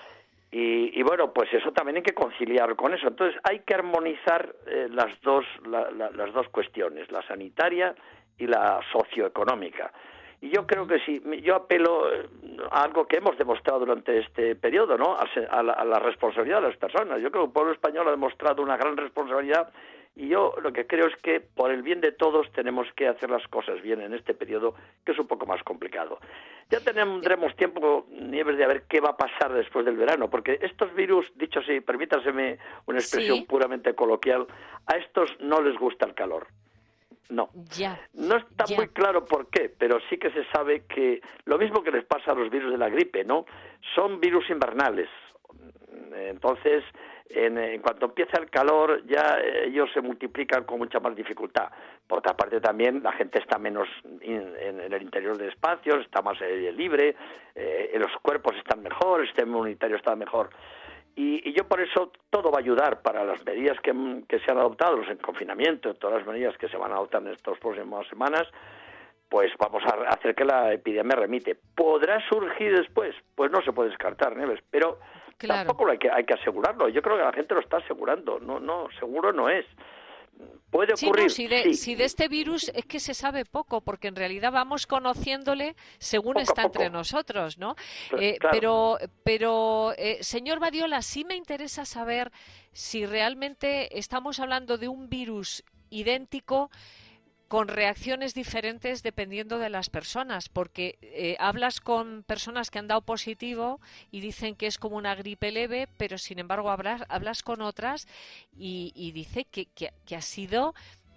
Y bueno, pues eso también hay que conciliar con eso. Entonces hay que armonizar las dos cuestiones, la sanitaria y la socioeconómica. Y yo creo que sí, yo apelo a algo que hemos demostrado durante este periodo, ¿no? A la responsabilidad de las personas. Yo creo que el pueblo español ha demostrado una gran responsabilidad Y yo lo que creo es que por el bien de todos tenemos que hacer las cosas bien en este periodo, que es un poco más complicado. Ya tendremos tiempo, Nieves, de ver qué va a pasar después del verano, porque estos virus, dicho así, permítaseme una expresión puramente coloquial, a estos no les gusta el calor. No. No está muy claro por qué, pero sí que se sabe que lo mismo que les pasa a los virus de la gripe, ¿no? Son virus invernales. Entonces, en cuanto empieza el calor, ya ellos se multiplican con mucha más dificultad. Por otra parte, también la gente está menos en el interior de espacios, está más libre, los cuerpos están mejor, el sistema inmunitario está mejor. Y yo por eso todo va a ayudar para las medidas que se han adoptado, los confinamientos, todas las medidas que se van a adoptar en estas próximas semanas, pues vamos a hacer que la epidemia remite. ¿Podrá surgir después? Pues no se puede descartar, Nieves, pero tampoco hay que asegurarlo. Yo creo que la gente lo está asegurando. No, seguro no es. Puede ocurrir. Si de este virus es que se sabe poco, porque en realidad vamos conociéndole según está entre nosotros, ¿no? Claro. Pero señor Badiola, sí me interesa saber si realmente estamos hablando de un virus idéntico con reacciones diferentes dependiendo de las personas, porque hablas con personas que han dado positivo y dicen que es como una gripe leve, pero sin embargo hablas con otras y dice que ha sido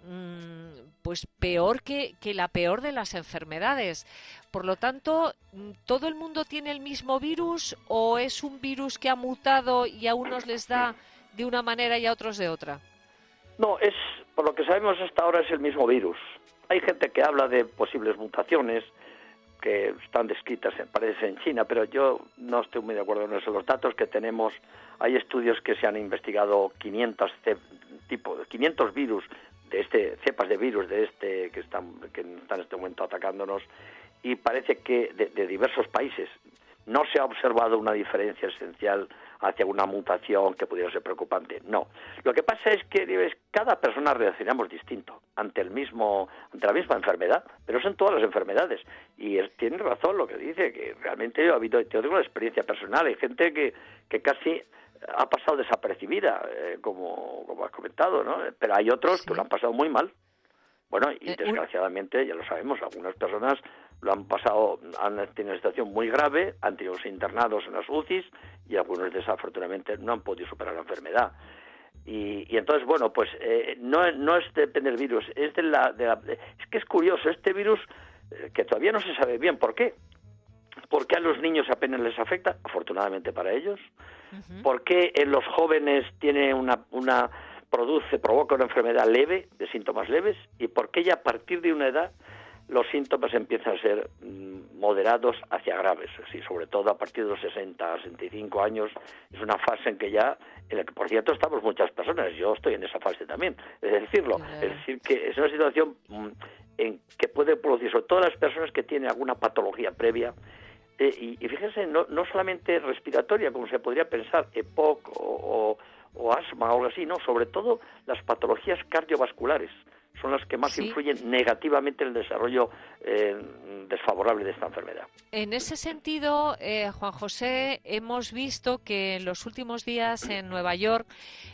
pues peor que la peor de las enfermedades. Por lo tanto, ¿todo el mundo tiene el mismo virus o es un virus que ha mutado y a unos les da de una manera y a otros de otra? No, por lo que sabemos hasta ahora es el mismo virus. Hay gente que habla de posibles mutaciones que están descritas, parece, en China, pero yo no estoy muy de acuerdo en eso. Los datos que tenemos, hay estudios que se han investigado 500 virus, cepas de virus que están en este momento atacándonos, y parece que de diversos países no se ha observado una diferencia esencial hacia una mutación que pudiera ser preocupante. No. Lo que pasa es que cada persona reaccionamos distinto ante la misma enfermedad, pero son todas las enfermedades. Y tiene razón lo que dice, que realmente yo tengo una experiencia personal. Hay gente que casi ha pasado desapercibida, como has comentado, ¿no? Pero hay otros que lo han pasado muy mal. Bueno, y desgraciadamente, ya lo sabemos, algunas personas lo han pasado, han tenido una situación muy grave, han tenido internados en las UCIs y algunos desafortunadamente no han podido superar la enfermedad. Y entonces, bueno, pues no es depende del virus, es es que es curioso, este virus que todavía no se sabe bien por qué. ¿Por qué a los niños apenas les afecta? Afortunadamente para ellos. ¿Por qué en los jóvenes tiene provoca una enfermedad leve, de síntomas leves? ¿Y por qué ya a partir de una edad los síntomas empiezan a ser moderados hacia graves? Sí, sobre todo a partir de los 60, 65 años, es una fase en la que, por cierto, estamos muchas personas. Yo estoy en esa fase también, es decir, que es una situación en que puede producir, sobre todo las personas que tienen alguna patología previa, y fíjense, no solamente respiratoria, como se podría pensar, EPOC o asma o algo así, no, sobre todo las patologías cardiovasculares son las que más influyen negativamente en el desarrollo desfavorable de esta enfermedad. En ese sentido, Juan José, hemos visto que en los últimos días en Nueva York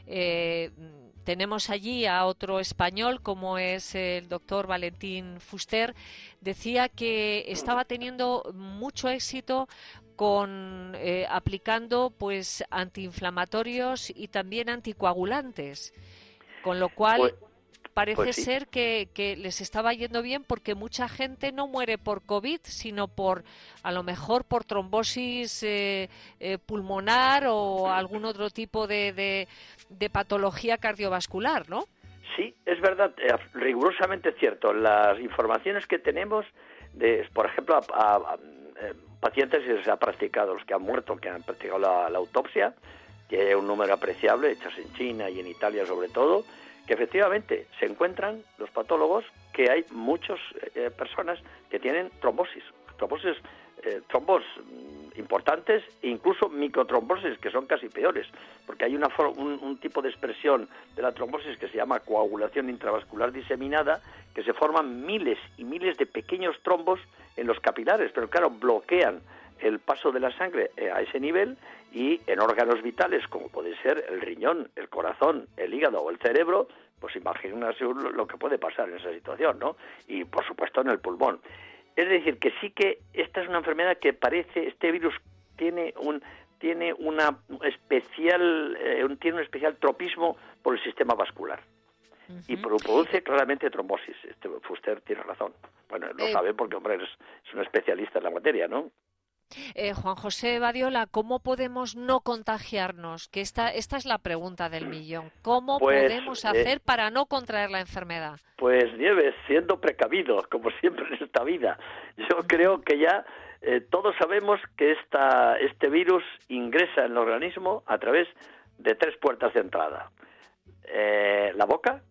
tenemos allí a otro español, como es el doctor Valentín Fuster. Decía que estaba teniendo mucho éxito con aplicando pues antiinflamatorios y también anticoagulantes, con lo cual parece ser que les estaba yendo bien, porque mucha gente no muere por COVID, sino a lo mejor por trombosis pulmonar o algún otro tipo de patología cardiovascular, ¿no? Sí, es verdad, rigurosamente cierto. Las informaciones que tenemos, por ejemplo, pacientes que se ha practicado, los que han muerto, que han practicado la autopsia, que hay un número apreciable, hechas en China y en Italia sobre todo, que efectivamente se encuentran los patólogos que hay muchas personas que tienen trombos importantes e incluso microtrombosis, que son casi peores, porque hay un tipo de expresión de la trombosis que se llama coagulación intravascular diseminada, que se forman miles y miles de pequeños trombos en los capilares, pero claro, bloquean el paso de la sangre a ese nivel, y en órganos vitales como puede ser el riñón, el corazón, el hígado o el cerebro, pues imagínense lo que puede pasar en esa situación, ¿no? Y por supuesto en el pulmón. Es decir, que sí que esta es una enfermedad que parece, este virus tiene un especial tropismo por el sistema vascular. Y produce claramente trombosis. Fuster tiene razón. Bueno, lo sabe porque, hombre, es un especialista en la materia, ¿no? Juan José Badiola, ¿cómo podemos no contagiarnos? Que esta es la pregunta del millón. ¿Cómo podemos hacer para no contraer la enfermedad? Pues, Nieves, siendo precavidos, como siempre en esta vida. Yo creo que ya todos sabemos que este virus ingresa en el organismo a través de 3 puertas de entrada. La boca,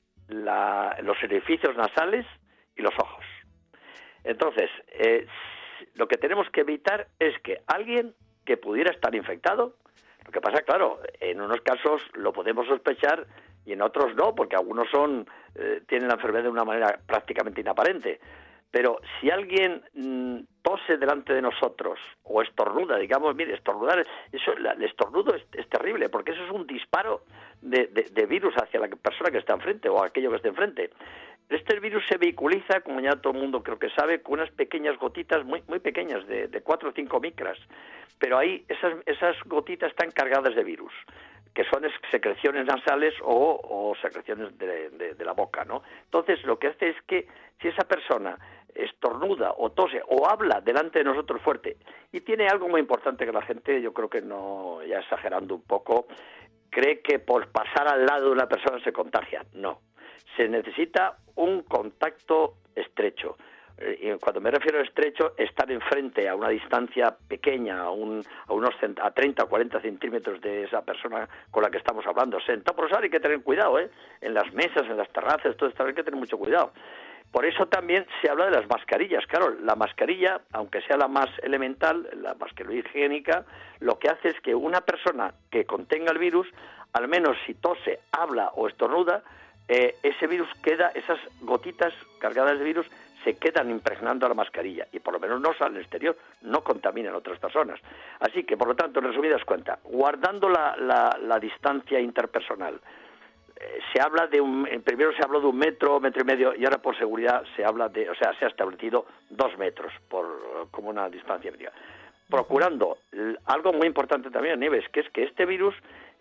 los orificios nasales y los ojos. Entonces, lo que tenemos que evitar es que alguien que pudiera estar infectado, lo que pasa, claro, en unos casos lo podemos sospechar y en otros no, porque algunos tienen la enfermedad de una manera prácticamente inaparente. Pero si alguien tose delante de nosotros o estornuda, digamos, mire, estornudar, el estornudo es terrible, porque eso es un disparo de virus hacia la persona que está enfrente o aquello que está enfrente. Este virus se vehiculiza, como ya todo el mundo creo que sabe, con unas pequeñas gotitas muy pequeñas, de 4 o 5 micras. Pero ahí esas gotitas están cargadas de virus, que son secreciones nasales o secreciones de la boca, ¿no? Entonces, lo que hace es que si esa persona estornuda o tose o habla delante de nosotros fuerte, y tiene algo muy importante que la gente, yo creo que no, ya exagerando un poco, cree que por pasar al lado de una persona se contagia. No. Se necesita un contacto estrecho. Y cuando me refiero a estrecho, estar enfrente a una distancia pequeña, a 30 o 40 centímetros de esa persona con la que estamos hablando. Sentado, por eso hay que tener cuidado, en las mesas, en las terrazas, todo esto hay que tener mucho cuidado. Por eso también se habla de las mascarillas. Claro, la mascarilla, aunque sea la más elemental, la mascarilla higiénica, lo que hace es que una persona que contenga el virus, al menos si tose, habla o estornuda, ese virus queda, esas gotitas cargadas de virus se quedan impregnando a la mascarilla y por lo menos no salen al exterior, no contaminan a otras personas. Así que, por lo tanto, en resumidas cuentas, guardando la distancia interpersonal, se habla primero se habló de 1 metro, 1,5 metros, y ahora por seguridad se habla se ha establecido 2 metros como una distancia mínima. Procurando algo muy importante también, Nieves, que es que este virus,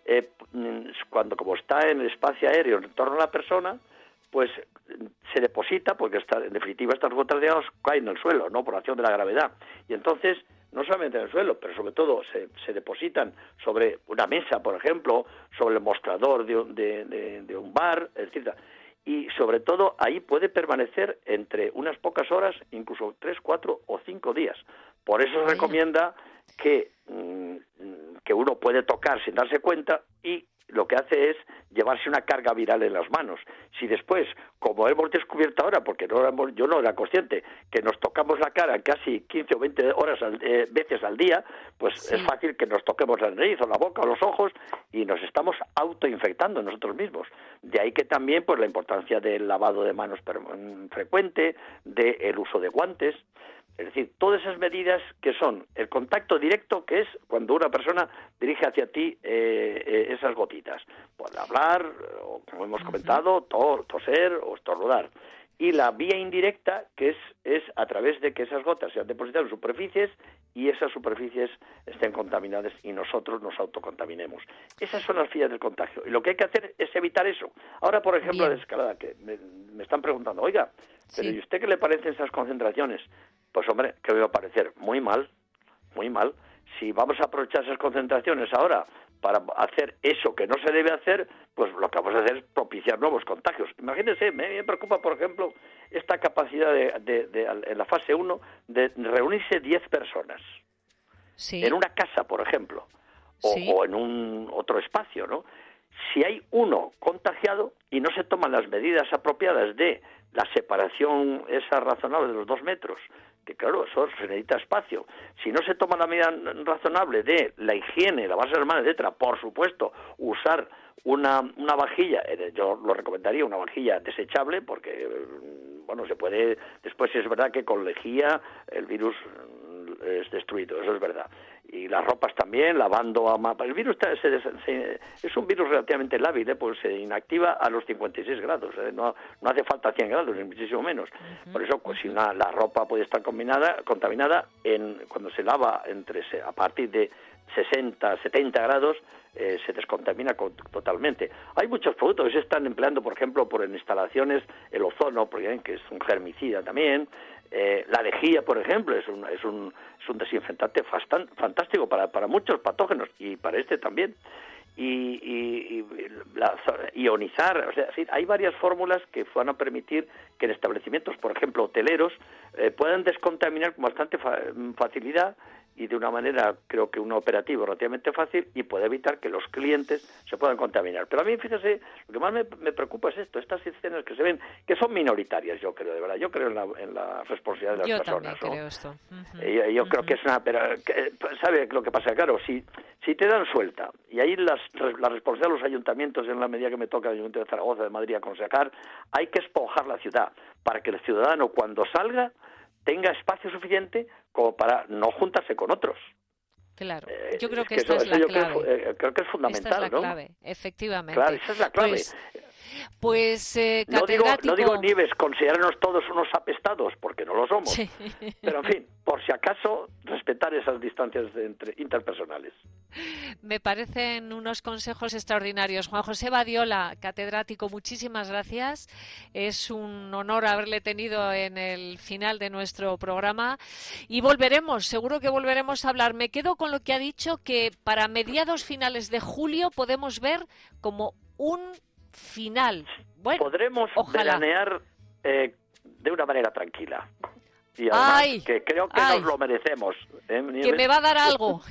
como está en el espacio aéreo en torno a la persona, pues se deposita, porque en definitiva estas gotas de agua caen en el suelo, no por acción de la gravedad, y entonces no solamente en el suelo, pero sobre todo se depositan sobre una mesa, por ejemplo, sobre el mostrador de un bar, etc. Y sobre todo ahí puede permanecer entre unas pocas horas, incluso 3, 4 o 5 días. Por eso se recomienda que uno puede tocar sin darse cuenta y lo que hace es llevarse una carga viral en las manos. Si después, como hemos descubierto ahora, porque yo no era consciente, que nos tocamos la cara casi 15 o 20 veces al día, pues sí, es fácil que nos toquemos la nariz o la boca o los ojos y nos estamos autoinfectando nosotros mismos. De ahí que también pues la importancia del lavado de manos frecuente, del uso de guantes. Es decir, todas esas medidas que son el contacto directo, que es cuando una persona dirige hacia ti esas gotitas. Puede hablar, o como hemos comentado, toser o estornudar. Y la vía indirecta, que es a través de que esas gotas sean depositadas en superficies y esas superficies estén contaminadas y nosotros nos autocontaminemos. Esas son las vías del contagio. Y lo que hay que hacer es evitar eso. Ahora, por ejemplo, la escalada, que me están preguntando, oiga, pero ¿y usted qué le parecen esas concentraciones? Pues hombre, ¿qué me va a parecer? Muy mal, muy mal. Si vamos a aprovechar esas concentraciones ahora para hacer eso que no se debe hacer, pues lo que vamos a hacer es propiciar nuevos contagios. Imagínense, me preocupa, por ejemplo, esta capacidad en la fase 1 de reunirse 10 personas. Sí. En una casa, por ejemplo, o en un otro espacio, ¿no? Si hay uno contagiado y no se toman las medidas apropiadas de la separación esa razonable de los 2 metros, que claro, eso se necesita espacio. Si no se toma la medida razonable de la higiene, lavarse las manos, etcétera, por supuesto, usar una vajilla, yo lo recomendaría, una vajilla desechable, porque, bueno, se puede, después es verdad que con lejía el virus es destruido, eso es verdad. y las ropas también, lavando el virus es un virus relativamente lábil, pues se inactiva a los 56 grados, no hace falta 100 grados, ni muchísimo menos. Por eso, pues si la ropa puede estar contaminada cuando se lava a partir de 60, 70 grados, se descontamina totalmente. Hay muchos productos que se están empleando, por ejemplo, por instalaciones, el ozono, que es un germicida también. La lejía, por ejemplo, es un desinfectante fantástico para muchos patógenos, y para este también. Ionizar, o sea, sí, hay varias fórmulas que van a permitir que en establecimientos, por ejemplo, hoteleros, puedan descontaminar con bastante facilidad y de una manera, creo que un operativo relativamente fácil, y puede evitar que los clientes se puedan contaminar. Pero a mí, fíjese, lo que más me preocupa es estas escenas que se ven, que son minoritarias, yo creo, de verdad. Yo creo en la responsabilidad de las personas. Yo también creo esto. Yo creo que es pero ¿sabe lo que pasa? Claro, si te dan suelta, y ahí la responsabilidad de los ayuntamientos, en la medida que me toca el Ayuntamiento de Zaragoza, de Madrid, aconsejar, hay que esponjar la ciudad para que el ciudadano, cuando salga, tenga espacio suficiente como para no juntarse con otros. Claro, yo creo que esta es la clave. Creo que es fundamental, esta es la ¿no? clave, efectivamente. Claro, esa es la clave. Pues catedrático... No digo, Nieves, considerarnos todos unos apestados, porque no lo somos. Sí. Pero, en fin, por si acaso, respetar esas distancias interpersonales. Me parecen unos consejos extraordinarios. Juan José Badiola, catedrático, muchísimas gracias. Es un honor haberle tenido en el final de nuestro programa. Y seguro que volveremos a hablar. Me quedo con lo que ha dicho, que para mediados finales de julio podemos ver como un final. Bueno, podremos veranear de una manera tranquila. Y además, que creo que nos lo merecemos. Que me va a dar algo,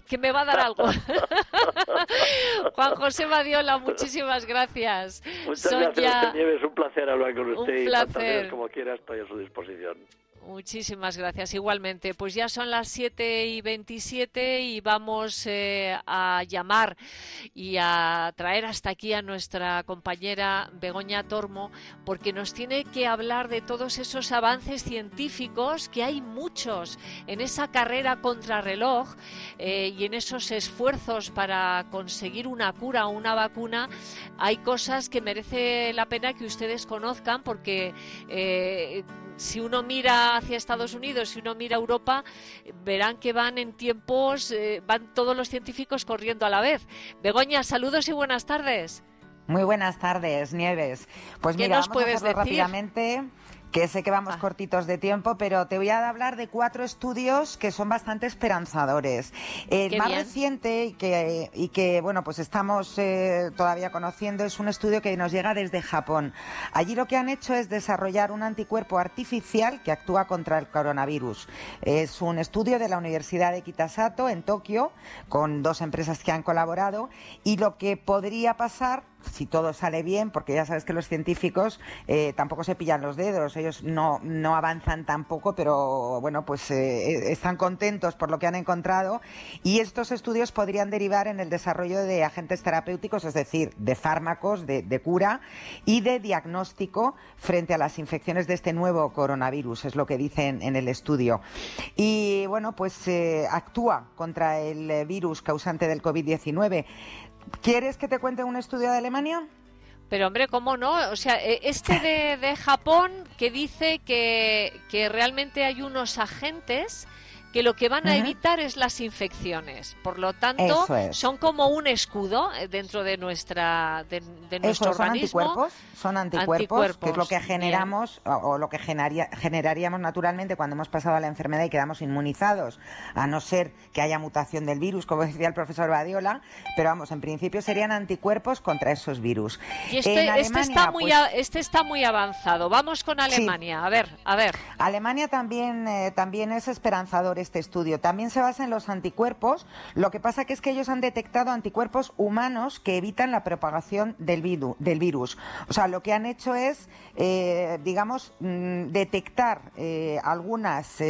Juan José Badiola, muchísimas gracias. Muchas gracias, Nieves, un placer hablar con usted. Un placer. Y como quiera, estoy a su disposición. Muchísimas gracias, igualmente. Pues ya son las 7:27 y vamos a llamar y a traer hasta aquí a nuestra compañera Begoña Tormo, porque nos tiene que hablar de todos esos avances científicos, que hay muchos en esa carrera contrarreloj y en esos esfuerzos para conseguir una cura o una vacuna. Hay cosas que merece la pena que ustedes conozcan, porque si uno mira hacia Estados Unidos, si uno mira a Europa, verán que van en tiempos, van todos los científicos corriendo a la vez. Begoña, saludos y buenas tardes. Muy buenas tardes, Nieves. Pues mira, vamos a hacerlo rápidamente, que sé que vamos cortitos de tiempo, pero te voy a hablar de 4 estudios que son bastante esperanzadores. El más reciente y que bueno, pues estamos todavía conociendo, es un estudio que nos llega desde Japón. Allí lo que han hecho es desarrollar un anticuerpo artificial que actúa contra el coronavirus. Es un estudio de la Universidad de Kitasato en Tokio, con 2 empresas que han colaborado, y lo que podría pasar, si todo sale bien, porque ya sabes que los científicos tampoco se pillan los dedos, ellos no avanzan tampoco, pero bueno, pues están contentos por lo que han encontrado, y estos estudios podrían derivar en el desarrollo de agentes terapéuticos, es decir, de fármacos, de cura y de diagnóstico frente a las infecciones de este nuevo coronavirus, es lo que dicen en el estudio. Y bueno, pues actúa contra el virus causante del COVID-19. ¿Quieres que te cuente un estudio de Alemania? Pero hombre, ¿cómo no? O sea, de Japón, que dice que realmente hay unos agentes que lo que van a evitar es las infecciones. Por lo tanto, son como un escudo dentro de nuestro organismo. Son anticuerpos, que es lo que generamos o lo que generaríamos naturalmente cuando hemos pasado a la enfermedad y quedamos inmunizados, a no ser que haya mutación del virus, como decía el profesor Badiola, pero vamos, en principio serían anticuerpos contra esos virus. Y este está muy avanzado. Vamos con Alemania. Sí. A ver. Alemania también es esperanzador este estudio. También se basa en los anticuerpos. Lo que pasa que es que ellos han detectado anticuerpos humanos que evitan la propagación del virus. O sea, lo que han hecho es, detectar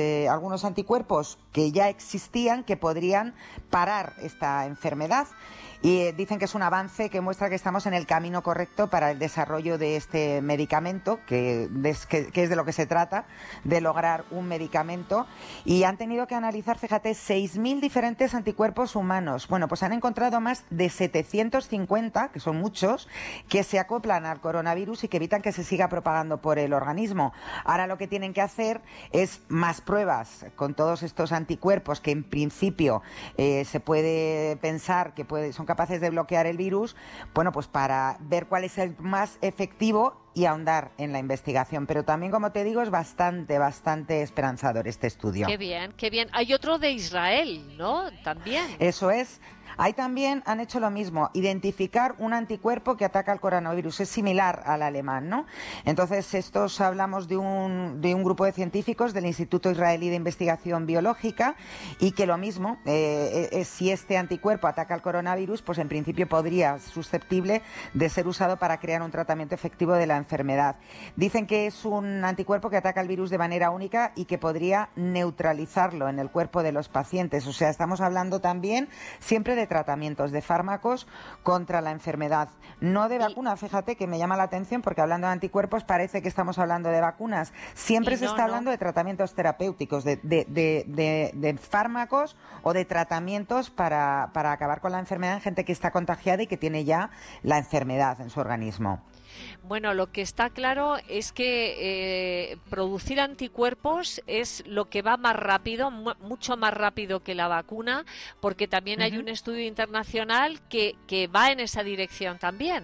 algunos anticuerpos que ya existían, que podrían parar esta enfermedad. Y dicen que es un avance que muestra que estamos en el camino correcto para el desarrollo de este medicamento, que es de lo que se trata, de lograr un medicamento. Y han tenido que analizar, fíjate, 6.000 diferentes anticuerpos humanos. Bueno, pues han encontrado más de 750, que son muchos, que se acoplan al coronavirus y que evitan que se siga propagando por el organismo. Ahora lo que tienen que hacer es más pruebas con todos estos anticuerpos que en principio se puede pensar que son capaces de bloquear el virus, bueno, pues para ver cuál es el más efectivo y ahondar en la investigación. Pero también, como te digo, es bastante esperanzador este estudio. Qué bien, qué bien. Hay otro de Israel, ¿no? También. Eso es. Ahí también han hecho lo mismo, identificar un anticuerpo que ataca al coronavirus. Es similar al alemán, ¿no? Entonces, estos hablamos de un grupo de científicos del Instituto Israelí de Investigación Biológica y que lo mismo, si este anticuerpo ataca al coronavirus, pues en principio podría ser susceptible de ser usado para crear un tratamiento efectivo de la enfermedad. Dicen que es un anticuerpo que ataca el virus de manera única y que podría neutralizarlo en el cuerpo de los pacientes. O sea, estamos hablando también siempre de tratamientos, de fármacos contra la enfermedad, no de vacunas. Fíjate que me llama la atención porque hablando de anticuerpos parece que estamos hablando de vacunas. Siempre se está hablando de tratamientos terapéuticos, de fármacos o de tratamientos para acabar con la enfermedad en gente que está contagiada y que tiene ya la enfermedad en su organismo. Bueno, lo que está claro es que producir anticuerpos es lo que va más rápido, mucho más rápido que la vacuna, porque también hay un estudio internacional que va en esa dirección también.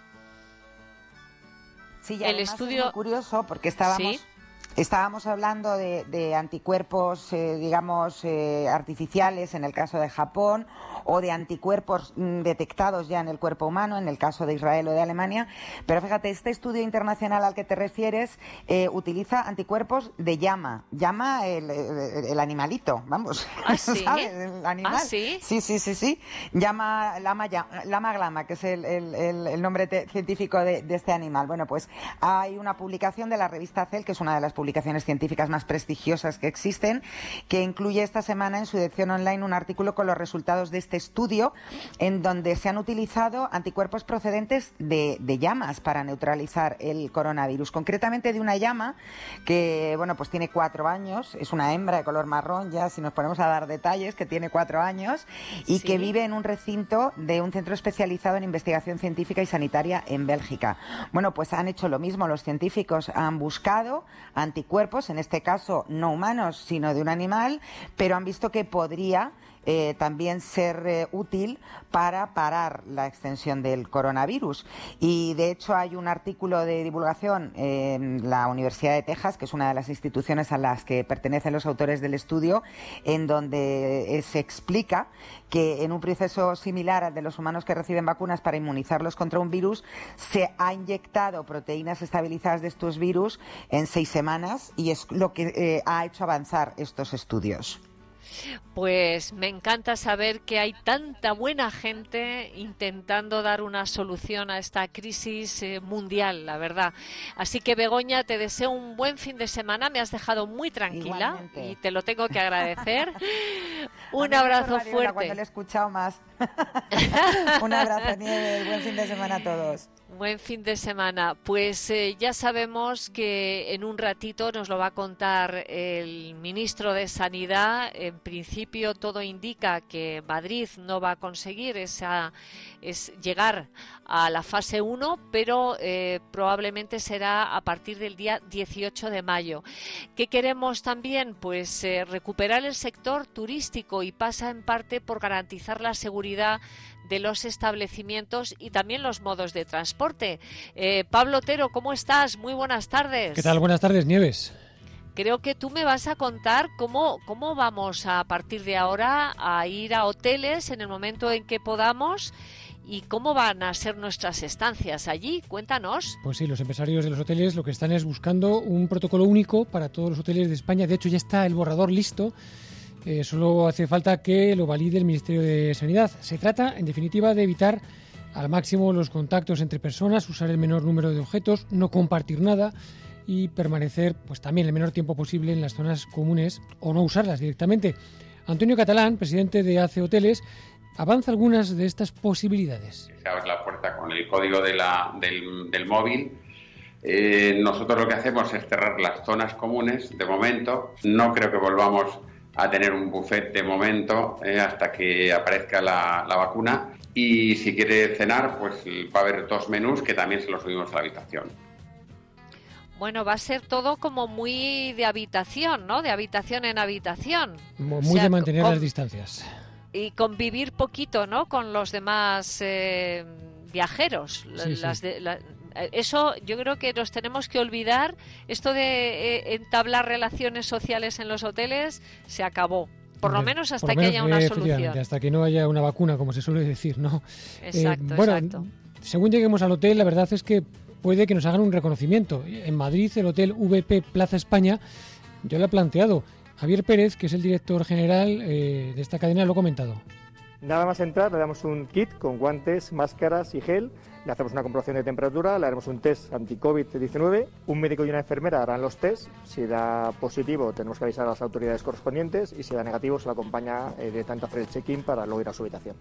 Sí, y el estudio es muy curioso porque estábamos hablando de anticuerpos, artificiales en el caso de Japón, o de anticuerpos detectados ya en el cuerpo humano, en el caso de Israel o de Alemania. Pero fíjate, este estudio internacional al que te refieres utiliza anticuerpos de llama. Llama el animalito, vamos. ¿Ah, sí? ¿Sabes? El animal. ¿Ah, sí? Sí. Lama glama, que es el nombre científico de este animal. Bueno, pues hay una publicación de la revista Cell, que es una de las publicaciones científicas más prestigiosas que existen, que incluye esta semana en su edición online un artículo con los resultados de este estudio, en donde se han utilizado anticuerpos procedentes de llamas para neutralizar el coronavirus, concretamente de una llama que, bueno, pues tiene 4 años, es una hembra de color marrón, ya si nos ponemos a dar detalles, que tiene 4 años y que vive en un recinto de un centro especializado en investigación científica y sanitaria en Bélgica. Bueno, pues han hecho lo mismo, los científicos han buscado anticuerpos, en este caso no humanos, sino de un animal, pero han visto que podría también ser útil para parar la extensión del coronavirus. Y de hecho hay un artículo de divulgación en la Universidad de Texas, que es una de las instituciones a las que pertenecen los autores del estudio, en donde se explica que en un proceso similar al de los humanos que reciben vacunas para inmunizarlos contra un virus, se ha inyectado proteínas estabilizadas de estos virus en 6 semanas y es lo que ha hecho avanzar estos estudios. Pues me encanta saber que hay tanta buena gente intentando dar una solución a esta crisis mundial, la verdad. Así que, Begoña, te deseo un buen fin de semana. Me has dejado muy tranquila. Igualmente. Y te lo tengo que agradecer. Un abrazo fuerte. Cuando le he escuchado más. Un abrazo, Nieves. Buen fin de semana a todos. Buen fin de semana. Pues ya sabemos que en un ratito nos lo va a contar el ministro de Sanidad. En principio todo indica que Madrid no va a conseguir llegar a la fase 1, pero probablemente será a partir del día 18 de mayo. ¿Qué queremos también? Pues recuperar el sector turístico y pasa en parte por garantizar la seguridad de los establecimientos y también los modos de transporte. Pablo Otero, ¿cómo estás? Muy buenas tardes. ¿Qué tal? Buenas tardes, Nieves. Creo que tú me vas a contar cómo vamos a partir de ahora a ir a hoteles en el momento en que podamos y cómo van a ser nuestras estancias allí. Cuéntanos. Pues sí, los empresarios de los hoteles lo que están es buscando un protocolo único para todos los hoteles de España. De hecho, ya está el borrador listo. Solo hace falta que lo valide el Ministerio de Sanidad. Se trata, en definitiva, de evitar al máximo los contactos entre personas, usar el menor número de objetos, no compartir nada y permanecer pues también el menor tiempo posible en las zonas comunes o no usarlas directamente. Antonio Catalán, presidente de ACE Hoteles, avanza algunas de estas posibilidades. Se abre la puerta con el código del móvil. Nosotros lo que hacemos es cerrar las zonas comunes de momento. No creo que volvamos a tener un buffet de momento hasta que aparezca la vacuna. Y si quiere cenar, pues va a haber 2 menús que también se los subimos a la habitación. Bueno, va a ser todo como muy de habitación, ¿no? De habitación en habitación. Muy de mantener las distancias. Y convivir poquito, ¿no? Con los demás viajeros. Eso yo creo que nos tenemos que olvidar. Esto de entablar relaciones sociales en los hoteles se acabó. Por lo menos hasta que haya una solución. Hasta que no haya una vacuna, como se suele decir, ¿no? Exacto, bueno, exacto. Según lleguemos al hotel, la verdad es que puede que nos hagan un reconocimiento. En Madrid, el Hotel VP Plaza España, yo lo he planteado. Javier Pérez, que es el director general de esta cadena, lo ha comentado. Nada más entrar, le damos un kit con guantes, máscaras y gel, le hacemos una comprobación de temperatura, le haremos un test anti-COVID-19, un médico y una enfermera harán los tests, si da positivo tenemos que avisar a las autoridades correspondientes y si da negativo se le acompaña directamente a hacer el check-in para luego ir a su habitación.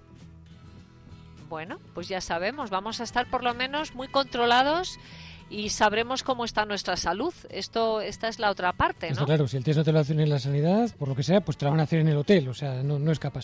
Bueno, pues ya sabemos, vamos a estar por lo menos muy controlados y sabremos cómo está nuestra salud. Esta es la otra parte, ¿no? Está claro, si el test no te lo hacen en la sanidad, por lo que sea, pues te lo van a hacer en el hotel, o sea, no escapas.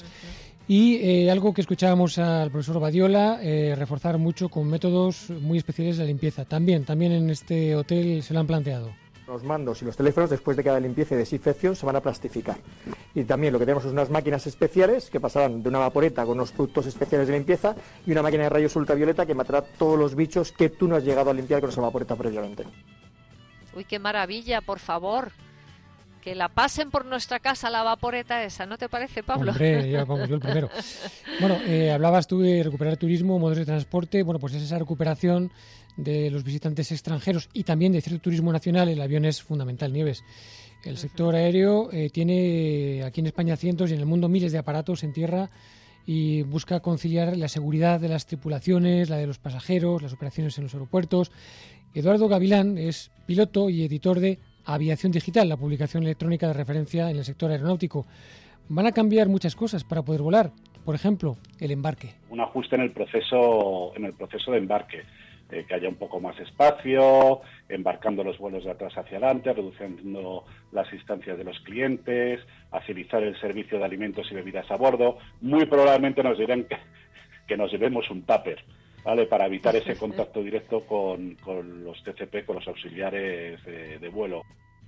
Y algo que escuchábamos al profesor Badiola, reforzar mucho con métodos muy especiales de la limpieza. También en este hotel se lo han planteado. Los mandos y los teléfonos, después de cada limpieza y desinfección, se van a plastificar. Y también lo que tenemos es unas máquinas especiales que pasarán de una vaporeta con unos productos especiales de limpieza y una máquina de rayos ultravioleta que matará todos los bichos que tú no has llegado a limpiar con esa vaporeta previamente. Uy, qué maravilla, por favor. Que la pasen por nuestra casa la vaporeta esa, ¿no te parece, Pablo? Hombre, yo el primero. Bueno, hablabas tú de recuperar turismo, modos de transporte. Bueno, pues es esa recuperación de los visitantes extranjeros y también de cierto turismo nacional. El avión es fundamental, Nieves. El sector aéreo tiene aquí en España cientos y en el mundo miles de aparatos en tierra y busca conciliar la seguridad de las tripulaciones, la de los pasajeros, las operaciones en los aeropuertos. Eduardo Gavilán es piloto y editor de Aviación Digital, la publicación electrónica de referencia en el sector aeronáutico. Van a cambiar muchas cosas para poder volar. Por ejemplo, el embarque. Un ajuste en el proceso de embarque. Que haya un poco más espacio, embarcando los vuelos de atrás hacia adelante, reduciendo las distancias de los clientes, agilizar el servicio de alimentos y bebidas a bordo. Muy probablemente nos dirán que nos llevemos un tupper, ¿vale? Para evitar ese contacto directo con los TCP, con los auxiliares de vuelo.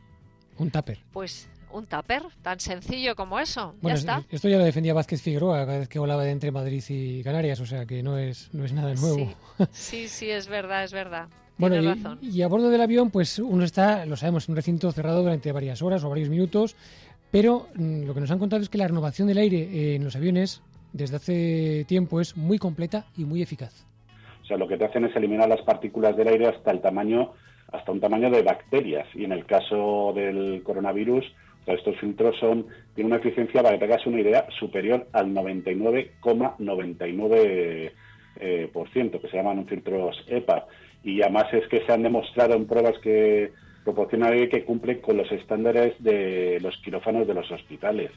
Un tupper. Pues un tupper, tan sencillo como eso. Bueno, ya está. Esto ya lo defendía Vázquez Figueroa cada vez que volaba de entre Madrid y Canarias, o sea que no es nada nuevo. Sí, es verdad. Bueno, Tienes razón. Y a bordo del avión, pues uno está, lo sabemos, en un recinto cerrado durante varias horas o varios minutos, pero lo que nos han contado es que la renovación del aire en los aviones desde hace tiempo es muy completa y muy eficaz. O sea, lo que te hacen es eliminar las partículas del aire hasta un tamaño de bacterias. Y en el caso del coronavirus, estos filtros tienen una eficiencia, para que te hagas una idea, superior al 99,99%, que se llaman filtros EPA. Y además es que se han demostrado en pruebas que proporcionan aire que cumplen con los estándares de los quirófanos de los hospitales.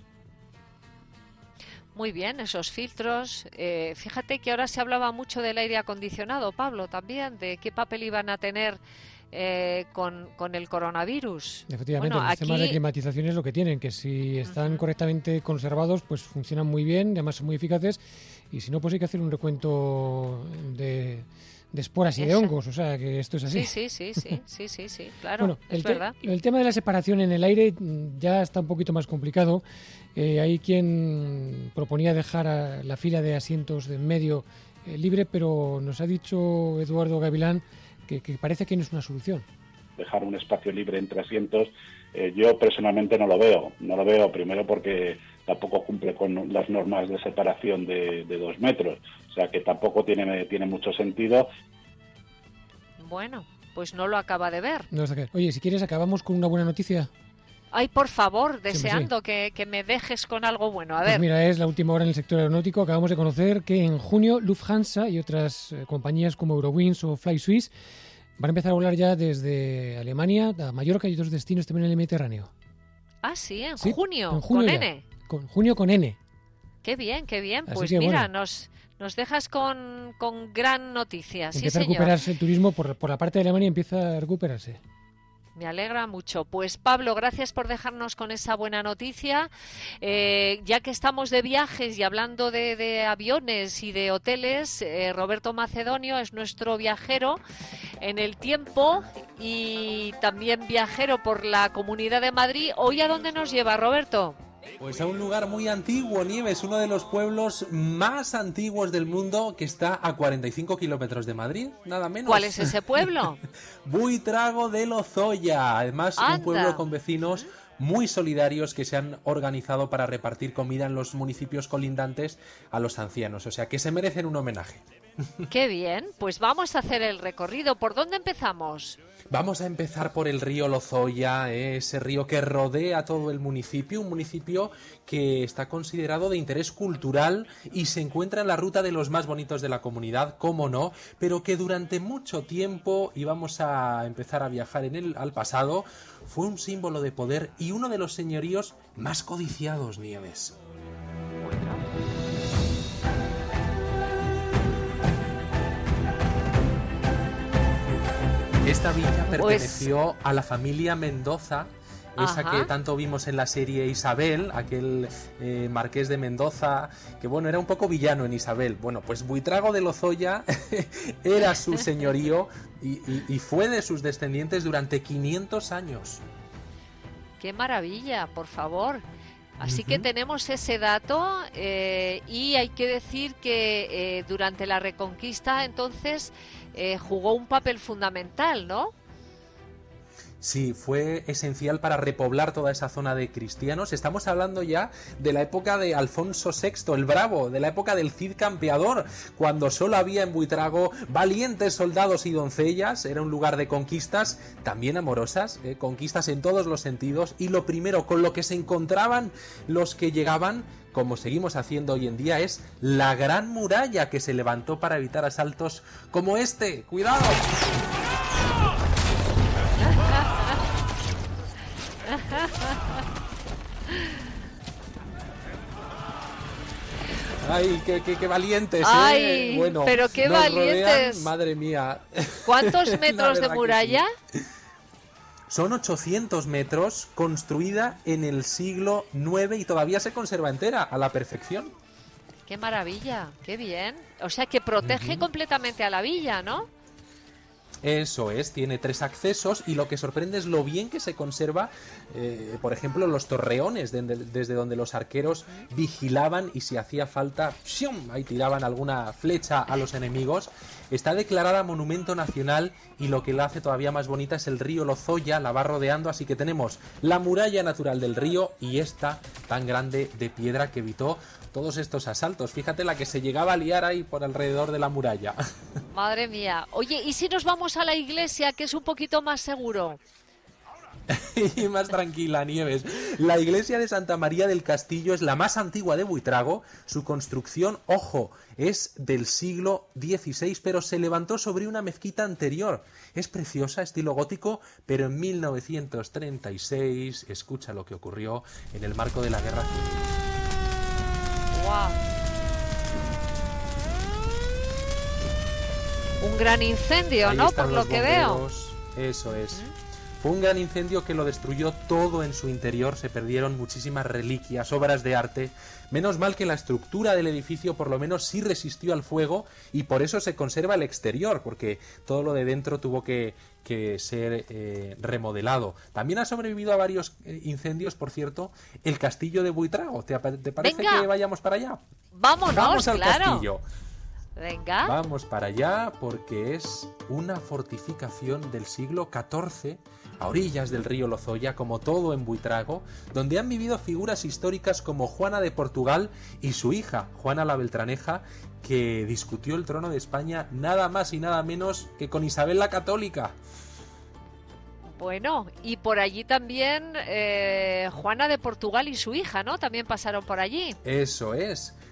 Muy bien, esos filtros. Fíjate que ahora se hablaba mucho del aire acondicionado, Pablo, también, de qué papel iban a tener con el coronavirus. Efectivamente, los sistemas de climatización es lo que tienen, que si están correctamente conservados, pues funcionan muy bien, además son muy eficaces, y si no, pues hay que hacer un recuento de esporas y de hongos, o sea que esto es así. Sí, claro, bueno, es verdad. El tema de la separación en el aire ya está un poquito más complicado. Hay quien proponía dejar la fila de asientos de en medio libre, pero nos ha dicho Eduardo Gavilán que parece que no es una solución. Dejar un espacio libre entre asientos, yo personalmente no lo veo. No lo veo primero porque tampoco cumple con las normas de separación de 2 metros. O sea que tampoco tiene mucho sentido. Bueno, pues no lo acaba de ver. No, oye, si quieres acabamos con una buena noticia. Ay, por favor, deseando que me dejes con algo bueno. A ver. Pues mira, es la última hora en el sector aeronáutico. Acabamos de conocer que en junio Lufthansa y otras compañías como Eurowings o FlySwiss van a empezar a volar ya desde Alemania a Mallorca y otros destinos también en el Mediterráneo. Ah, sí, en junio con N. Junio con N. Qué bien, qué bien. Así Pues que, mira, bueno, nos dejas con gran noticia. Empieza sí, a recuperarse el turismo por la parte de Alemania, empieza a recuperarse. Me alegra mucho. Pues Pablo, gracias por dejarnos con esa buena noticia. Ya que estamos de viajes y hablando de aviones y de hoteles, Roberto Macedonio es nuestro viajero en el tiempo y también viajero por la Comunidad de Madrid. ¿Hoy a dónde nos lleva, Roberto? Pues a un lugar muy antiguo, Nieves, uno de los pueblos más antiguos del mundo, que está a 45 kilómetros de Madrid, nada menos. ¿Cuál es ese pueblo? Buitrago de Lozoya, además un pueblo con vecinos muy solidarios que se han organizado para repartir comida en los municipios colindantes a los ancianos, o sea que se merecen un homenaje. Qué bien, pues vamos a hacer el recorrido. ¿Por dónde empezamos? Vamos a empezar por el río Lozoya, ese río que rodea todo el municipio, un municipio que está considerado de interés cultural y se encuentra en la ruta de los más bonitos de la comunidad, cómo no, pero que durante mucho tiempo, y vamos a empezar a viajar en él al pasado, fue un símbolo de poder y uno de los señoríos más codiciados, Nieves. Esta villa perteneció a la familia Mendoza, esa que tanto vimos en la serie Isabel, aquel marqués de Mendoza, que bueno, era un poco villano en Isabel. Bueno, pues Buitrago de Lozoya era su señorío y fue de sus descendientes durante 500 años. ¡Qué maravilla, por favor! Así que tenemos ese dato y hay que decir que durante la Reconquista entonces jugó un papel fundamental, ¿no? Sí, fue esencial para repoblar toda esa zona de cristianos. Estamos hablando ya de la época de Alfonso VI, el Bravo, de la época del Cid Campeador, cuando solo había en Buitrago valientes soldados y doncellas. Era un lugar de conquistas, también amorosas, conquistas en todos los sentidos. Y lo primero con lo que se encontraban los que llegaban, como seguimos haciendo hoy en día, es la gran muralla que se levantó para evitar asaltos como este. ¡Cuidado! ¡Ay, qué valientes! ¡Ay, bueno, pero qué valientes! Rodean, madre mía. ¿Cuántos metros de muralla? Sí. Son 800 metros, construida en el siglo IX y todavía se conserva entera, a la perfección. ¡Qué maravilla! ¡Qué bien! O sea, que protege completamente a la villa, ¿no? Eso es, tiene 3 accesos y lo que sorprende es lo bien que se conserva, por ejemplo, los torreones, desde donde los arqueros vigilaban y si hacía falta, ¡shum!, ahí tiraban alguna flecha a los enemigos. Está declarada Monumento Nacional y lo que la hace todavía más bonita es el río Lozoya, la va rodeando, así que tenemos la muralla natural del río y esta tan grande de piedra que evitó todos estos asaltos. Fíjate la que se llegaba a liar ahí por alrededor de la muralla. Madre mía. Oye, ¿y si nos vamos a la iglesia, que es un poquito más seguro? Y más tranquila, Nieves. La iglesia de Santa María del Castillo es la más antigua de Buitrago. Su construcción, ojo, es del siglo XVI, pero se levantó sobre una mezquita anterior. Es preciosa, estilo gótico, pero en 1936, escucha lo que ocurrió en el marco de la Guerra Civil. ¡Wow! Un gran incendio, ¿no? Por lo que veo. Eso es. Fue un gran incendio que lo destruyó todo en su interior, se perdieron muchísimas reliquias, obras de arte. Menos mal que la estructura del edificio por lo menos sí resistió al fuego y por eso se conserva el exterior, porque todo lo de dentro tuvo que ser remodelado. También ha sobrevivido a varios incendios, por cierto, el castillo de Buitrago. ¿Te parece que vayamos para allá? Vámonos, vamos al claro. Castillo. Venga. Vamos para allá porque es una fortificación del siglo XIV a orillas del río Lozoya, como todo en Buitrago, donde han vivido figuras históricas como Juana de Portugal y su hija, Juana la Beltraneja, que discutió el trono de España nada más y nada menos que con Isabel la Católica. Bueno, y por allí también Juana de Portugal y su hija, ¿no? También pasaron por allí. Eso es.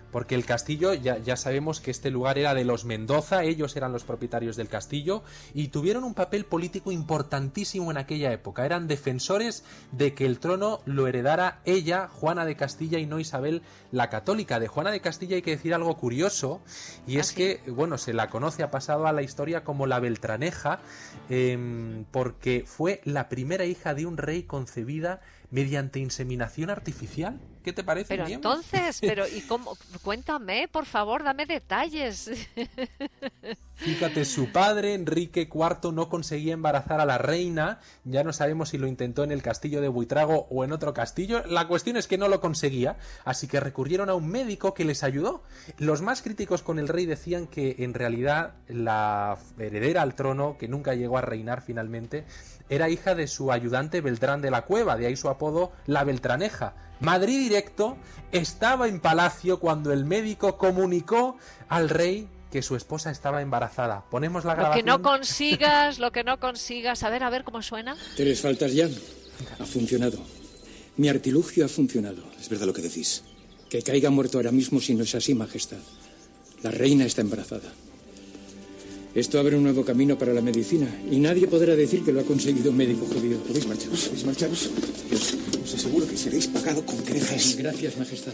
porque el castillo, ya sabemos que este lugar era de los Mendoza, ellos eran los propietarios del castillo y tuvieron un papel político importantísimo en aquella época. Eran defensores de que el trono lo heredara ella, Juana de Castilla, y no Isabel la Católica. De Juana de Castilla hay que decir algo curioso, y es que, bueno, se la conoce, ha pasado a la historia como la Beltraneja, porque fue la primera hija de un rey concebida mediante inseminación artificial. ¿Qué te parece? Pero Nieves? entonces, ¿y cómo? Cuéntame, por favor, dame detalles. Fíjate, su padre, Enrique IV, no conseguía embarazar a la reina. Ya no sabemos si lo intentó en el castillo de Buitrago o en otro castillo. La cuestión es que no lo conseguía, así que recurrieron a un médico que les ayudó. Los más críticos con el rey decían que en realidad la heredera al trono, que nunca llegó a reinar finalmente, era hija de su ayudante Beltrán de la Cueva, de ahí su apodo La Beltraneja. Madrid directo, estaba en palacio cuando el médico comunicó al rey que su esposa estaba embarazada. Ponemos la grabación. Lo que no consigas, a ver cómo suena. 3 faltas ya. Ha funcionado. Mi artilugio ha funcionado. Es verdad lo que decís. Que caiga muerto ahora mismo si no es así, Majestad. La reina está embarazada. Esto abre un nuevo camino para la medicina y nadie podrá decir que lo ha conseguido un médico judío. ¿Podéis marcharos? Os aseguro que seréis pagado con creces. Gracias, Majestad.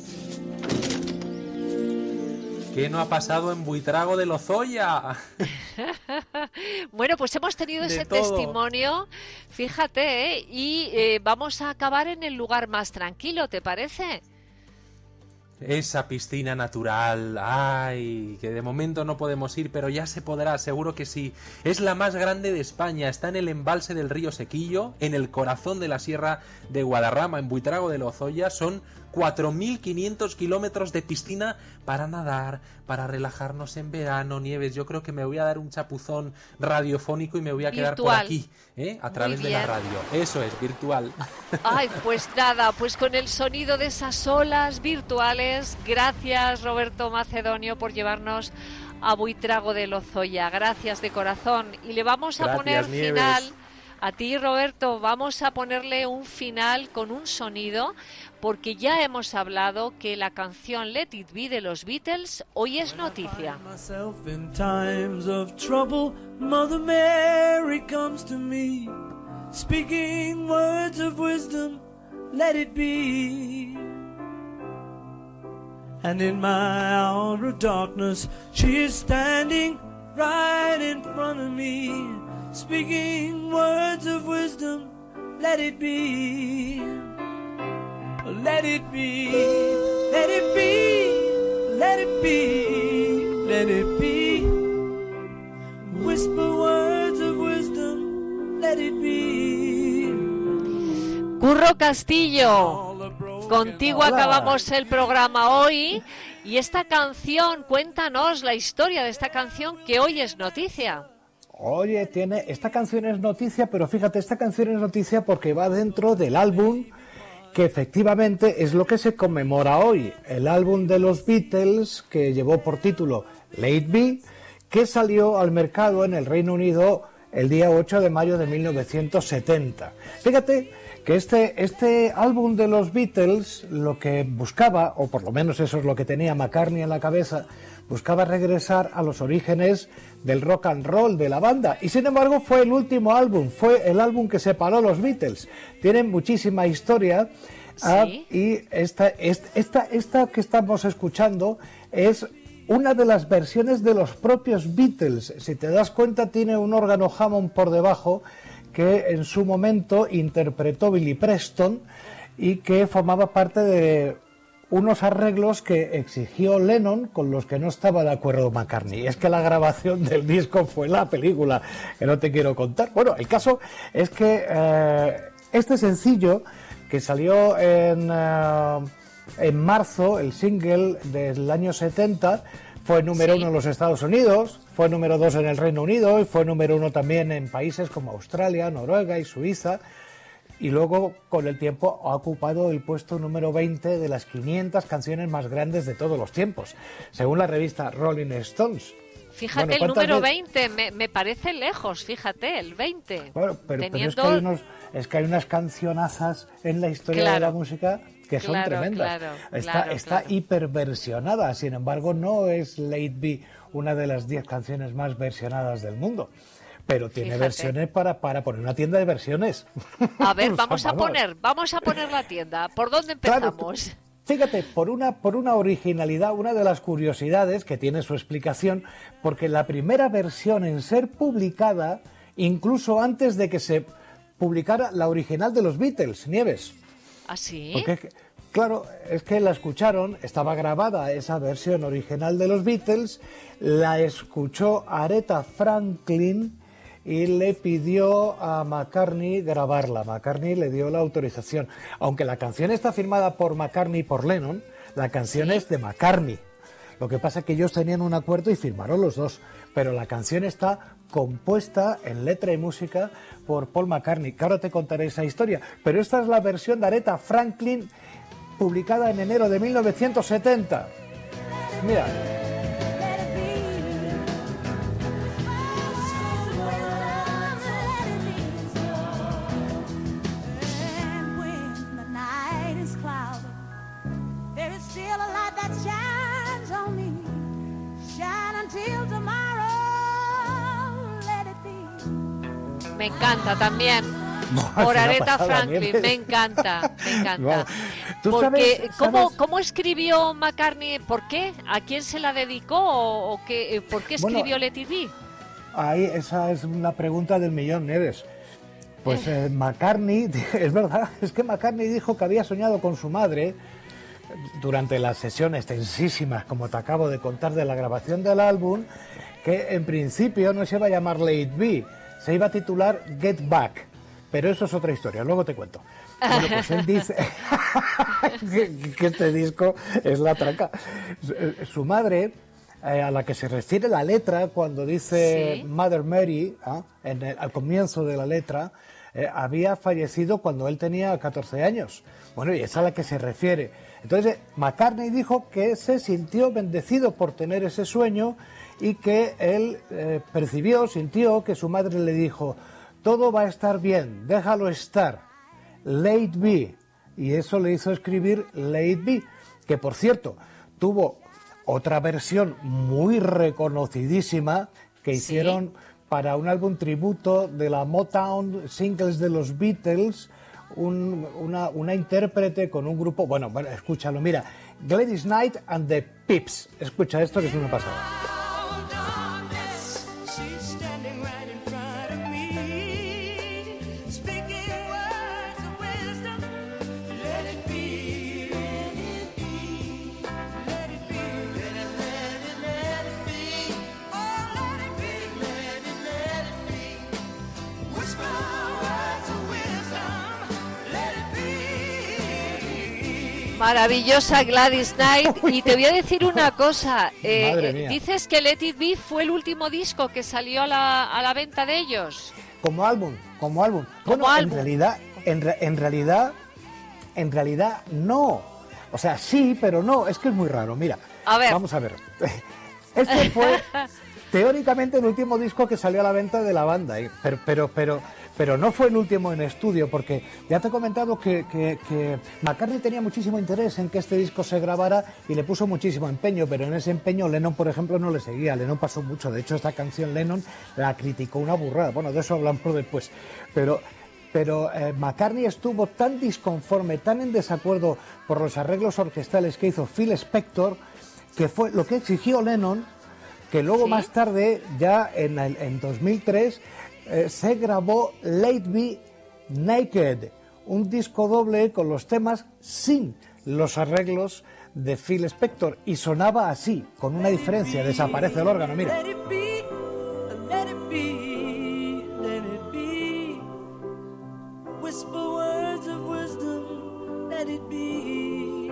¿Qué no ha pasado en Buitrago de Lozoya? Bueno, pues hemos tenido ese testimonio, fíjate, y vamos a acabar en el lugar más tranquilo, ¿te parece? Esa piscina natural, ay, que de momento no podemos ir, pero ya se podrá, seguro que sí. Es la más grande de España, está en el embalse del río Sequillo, en el corazón de la Sierra de Guadarrama, en Buitrago de Lozoya. Son 4.500 kilómetros de piscina para nadar, para relajarnos en verano. Nieves, yo creo que me voy a dar un chapuzón radiofónico y me voy a quedar por aquí, a través de la radio. Eso es, virtual. Ay, pues nada, pues con el sonido de esas olas virtuales. Gracias, Roberto Macedonio, por llevarnos a Buitrago de Lozoya. Gracias de corazón. Y le vamos a poner final. A ti, Roberto, vamos a ponerle un final con un sonido, porque ya hemos hablado que la canción Let It Be de los Beatles hoy es noticia. In times of trouble, Mother Mary comes to me, speaking words of wisdom, let it be. And in my hour of darkness, she is standing right in front of me, speaking words of wisdom, let it be. Let it be, let it be, let it be, let it be. Whisper words of wisdom, let it be. Curro Castillo, contigo acabamos el programa hoy. Y esta canción, cuéntanos la historia de esta canción que hoy es noticia. Oye, esta canción es noticia, pero fíjate, esta canción es noticia porque va dentro del álbum que efectivamente es lo que se conmemora hoy, el álbum de los Beatles que llevó por título Let It Be, que salió al mercado en el Reino Unido el día 8 de mayo de 1970. Fíjate que este álbum de los Beatles lo que buscaba, o por lo menos eso es lo que tenía McCartney en la cabeza, buscaba regresar a los orígenes del rock and roll de la banda, y sin embargo fue el último álbum, fue el álbum que separó a los Beatles. Tienen muchísima historia. ¿Sí? Y esta que estamos escuchando es una de las versiones de los propios Beatles. Si te das cuenta, tiene un órgano Hammond por debajo que en su momento interpretó Billy Preston y que formaba parte de unos arreglos que exigió Lennon con los que no estaba de acuerdo McCartney. Es que la grabación del disco fue la película, que no te quiero contar. Bueno, el caso es que este sencillo que salió en marzo, el single del año 70, fue número 1 en los Estados Unidos, fue número 2 en el Reino Unido y fue número 1 también en países como Australia, Noruega y Suiza. Y luego, con el tiempo, ha ocupado el puesto número 20 de las 500 canciones más grandes de todos los tiempos, según la revista Rolling Stones. Fíjate, bueno, el número 20, me parece lejos, fíjate, el 20. Bueno, pero es que hay unas cancionazas en la historia de la música que son tremendas. Está hiperversionada, sin embargo no es Let It Be una de las 10 canciones más versionadas del mundo. Pero tiene versiones para poner una tienda de versiones. A ver, vamos a poner la tienda. ¿Por dónde empezamos? Claro, fíjate, por una originalidad, una de las curiosidades que tiene su explicación, porque la primera versión en ser publicada, incluso antes de que se publicara la original de los Beatles, Nieves. ¿Ah, sí? Porque, claro, es que la escucharon, estaba grabada esa versión original de los Beatles, la escuchó Aretha Franklin y le pidió a McCartney grabarla. McCartney le dio la autorización. Aunque la canción está firmada por McCartney y por Lennon, la canción es de McCartney. Lo que pasa es que ellos tenían un acuerdo y firmaron los dos. Pero la canción está compuesta en letra y música por Paul McCartney, que ahora te contaré esa historia. Pero esta es la versión de Aretha Franklin, publicada en enero de 1970. Mira. Me encanta también. Por Aretha Franklin, me encanta. Porque, ¿cómo escribió McCartney? ¿Por qué? ¿A quién se la dedicó? ¿O qué, por qué escribió Let It Be? Ahí, esa es una pregunta del millón, Neves. Pues McCartney, es verdad, es que McCartney dijo que había soñado con su madre durante las sesiones extensísimas, como te acabo de contar, de la grabación del álbum, que en principio no se iba a llamar Let It Be, se iba a titular Get Back, pero eso es otra historia, luego te cuento. Bueno, pues él dice que este disco es la traca. Su madre, a la que se refiere la letra cuando dice Mother Mary, al comienzo de la letra, había fallecido cuando él tenía 14 años. Bueno, y es a la que se refiere. Entonces, McCartney dijo que se sintió bendecido por tener ese sueño y que él sintió que su madre le dijo: todo va a estar bien, déjalo estar, Let It Be. Y eso le hizo escribir Let It Be, que por cierto, tuvo otra versión muy reconocidísima que hicieron para un álbum tributo de la Motown Singles de los Beatles, una intérprete con un grupo, bueno, escúchalo, mira, Gladys Knight and the Pips. Escucha esto que es una pasada. Maravillosa Gladys Knight. Y te voy a decir una cosa, dices que Let It Be fue el último disco que salió a la venta de ellos. Como álbum. Bueno, en realidad no. O sea, sí, pero no, es que es muy raro. Mira, vamos a ver. Este fue teóricamente el último disco que salió a la venta de la banda, pero no fue el último en estudio, porque ya te he comentado que McCartney tenía muchísimo interés en que este disco se grabara y le puso muchísimo empeño, pero en ese empeño Lennon, por ejemplo, no le seguía. Lennon pasó mucho. De hecho, esta canción Lennon la criticó una burrada. Bueno, de eso hablamos después. Pero McCartney estuvo tan disconforme, tan en desacuerdo por los arreglos orquestales que hizo Phil Spector, que fue lo que exigió Lennon, que luego más tarde, ya en 2003, se grabó Let It Be Naked, un disco doble con los temas sin los arreglos de Phil Spector, y sonaba así, con una diferencia, desaparece el órgano, mira. Let it be, let it be, let it be. Whisper words of wisdom, let it be.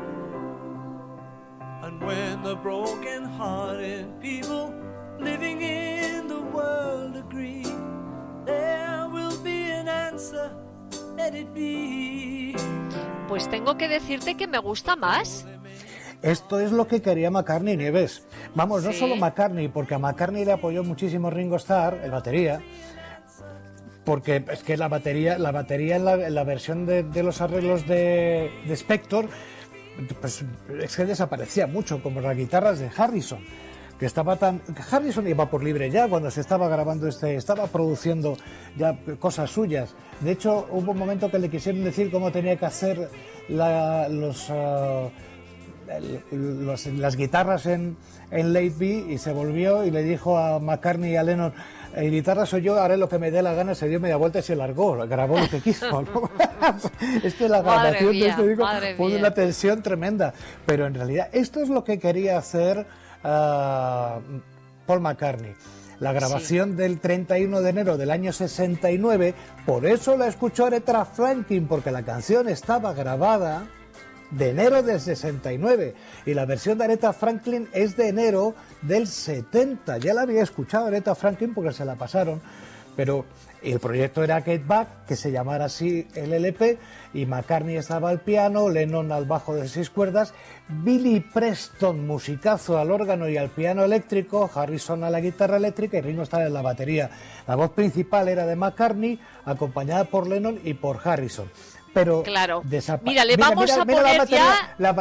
And when the broken-hearted people living in the world agree, there will be an answer, let it be. Pues tengo que decirte que me gusta más. Esto es lo que quería McCartney, Nieves. Vamos, no solo McCartney, porque a McCartney le apoyó muchísimo Ringo Starr, el batería, porque es que la batería en la versión de los arreglos de Spector, pues es que desaparecía mucho, como las guitarras de Harrison, que Harrison iba por libre ya cuando se estaba grabando estaba produciendo ya cosas suyas. De hecho, hubo un momento que le quisieron decir cómo tenía que hacer las guitarras en Late B, y se volvió y le dijo a McCartney y a Lennon: el guitarra soy yo, haré lo que me dé la gana. Se dio media vuelta y se largó, grabó lo que quiso, ¿no? Es que la grabación de este disco fue una tensión tremenda, pero en realidad esto es lo que quería hacer Paul McCartney. La grabación del 31 de enero del año 69, por eso la escuchó Aretha Franklin, porque la canción estaba grabada de enero del 69 y la versión de Aretha Franklin es de enero del 70. Ya la había escuchado Aretha Franklin porque se la pasaron, pero el proyecto era Get Back, que se llamara así el LP, y McCartney estaba al piano, Lennon al bajo de 6 cuerdas, Billy Preston, musicazo, al órgano y al piano eléctrico, Harrison a la guitarra eléctrica y Ringo Starr en la batería. La voz principal era de McCartney, acompañada por Lennon y por Harrison. Pero claro. Mira, vamos a poner la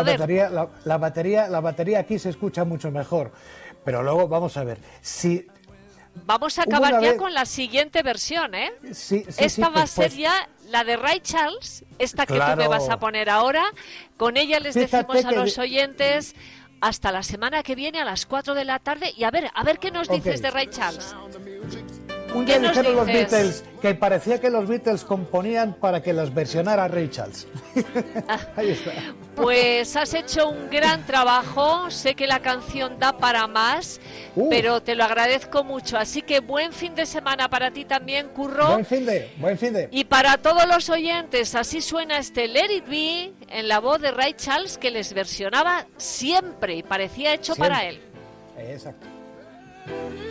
batería aquí se escucha mucho mejor. Pero luego vamos a ver si vamos a acabar ya con la siguiente versión, ¿eh? Esta va a ser ya la de Ray Charles, esta que tú me vas a poner ahora. Con ella les decimos a los oyentes hasta la semana que viene a las 4 de la tarde. Y a ver qué nos dices de Ray Charles. Un día dijeron los Beatles que parecía que los Beatles componían para que las versionara Ray Charles. Ahí está. Pues has hecho un gran trabajo, sé que la canción da para más, pero te lo agradezco mucho. Así que buen fin de semana para ti también, Curro. Buen fin de. Y para todos los oyentes, así suena este Let It Be en la voz de Ray Charles, que les versionaba siempre y parecía hecho para él. Exacto.